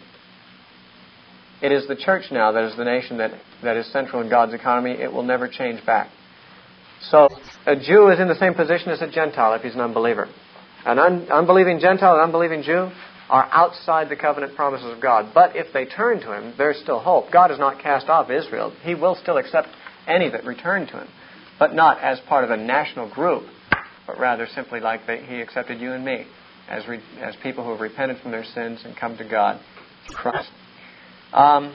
A: It is the church now that is the nation that, that is central in God's economy. It will never change back. So a Jew is in the same position as a Gentile if he's an unbeliever. An un- unbelieving Gentile and unbelieving Jew are outside the covenant promises of God. But if they turn to Him, there's still hope. God has not cast off Israel. He will still accept any that return to Him, but not as part of a national group, but rather simply like they, He accepted you and me as re, as people who have repented from their sins and come to God Christ. Um,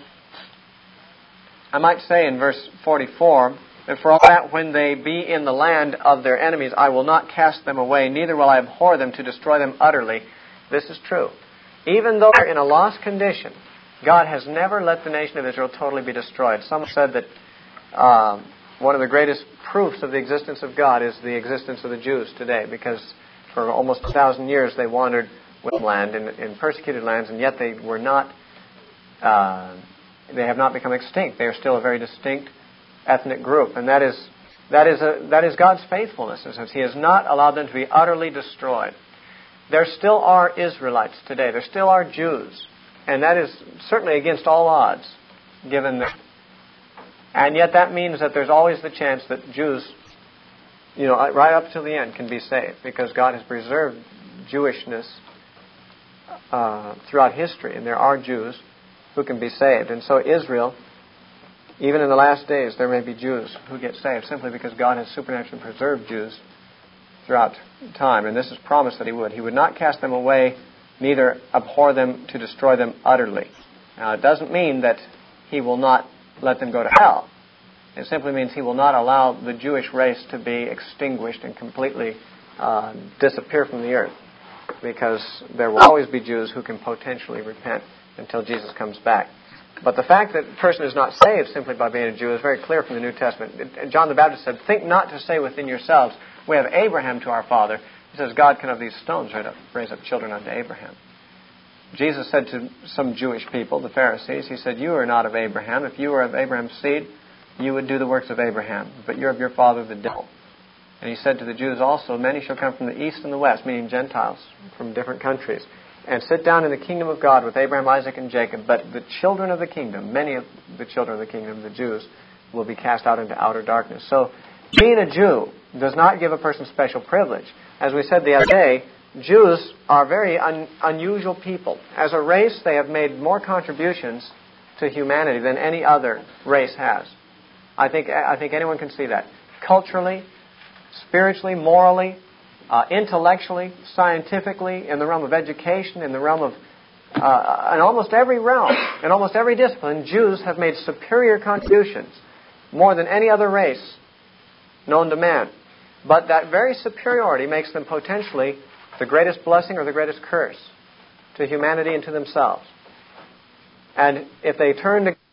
A: I might say in verse forty-four, that for all that when they be in the land of their enemies, I will not cast them away, neither will I abhor them to destroy them utterly. This is true. Even though they're in a lost condition, God has never let the nation of Israel totally be destroyed. Someone said that uh, one of the greatest proofs of the existence of God is the existence of the Jews today, because for almost a thousand years they wandered with land in, in persecuted lands, and yet they were not, uh, they have not become extinct. They are still a very distinct ethnic group, and that is that is a, that is God's faithfulness, since He has not allowed them to be utterly destroyed. There still are Israelites today. There still are Jews, and that is certainly against all odds, given that. And yet that means that there's always the chance that Jews, you know, right up till the end, can be saved, because God has preserved Jewishness uh, throughout history, and there are Jews who can be saved. And so Israel, even in the last days, there may be Jews who get saved simply because God has supernaturally preserved Jews throughout time. And this is promised that He would. He would not cast them away, neither abhor them to destroy them utterly. Now, it doesn't mean that He will not let them go to hell. It simply means He will not allow the Jewish race to be extinguished and completely uh, disappear from the earth, because there will always be Jews who can potentially repent until Jesus comes back. But the fact that a person is not saved simply by being a Jew is very clear from the New Testament. John the Baptist said, "Think not to say within yourselves, we have Abraham to our father." He says, God can of these stones raise up children unto Abraham. Jesus said to some Jewish people, the Pharisees, He said, "You are not of Abraham. If you were of Abraham's seed, you would do the works of Abraham. But you're of your father the devil." And He said to the Jews also, "Many shall come from the east and the west," meaning Gentiles from different countries, "and sit down in the kingdom of God with Abraham, Isaac, and Jacob. But the children of the kingdom," many of the children of the kingdom, the Jews, "will be cast out into outer darkness." So being a Jew does not give a person special privilege. As we said the other day, Jews are very un- unusual people. As a race, they have made more contributions to humanity than any other race has. I think I think anyone can see that. Culturally, spiritually, morally, uh, intellectually, scientifically, in the realm of education, in the realm of, uh, in almost every realm, in almost every discipline, Jews have made superior contributions, more than any other race known to man. But that very superiority makes them potentially the greatest blessing or the greatest curse to humanity and to themselves. And if they turn to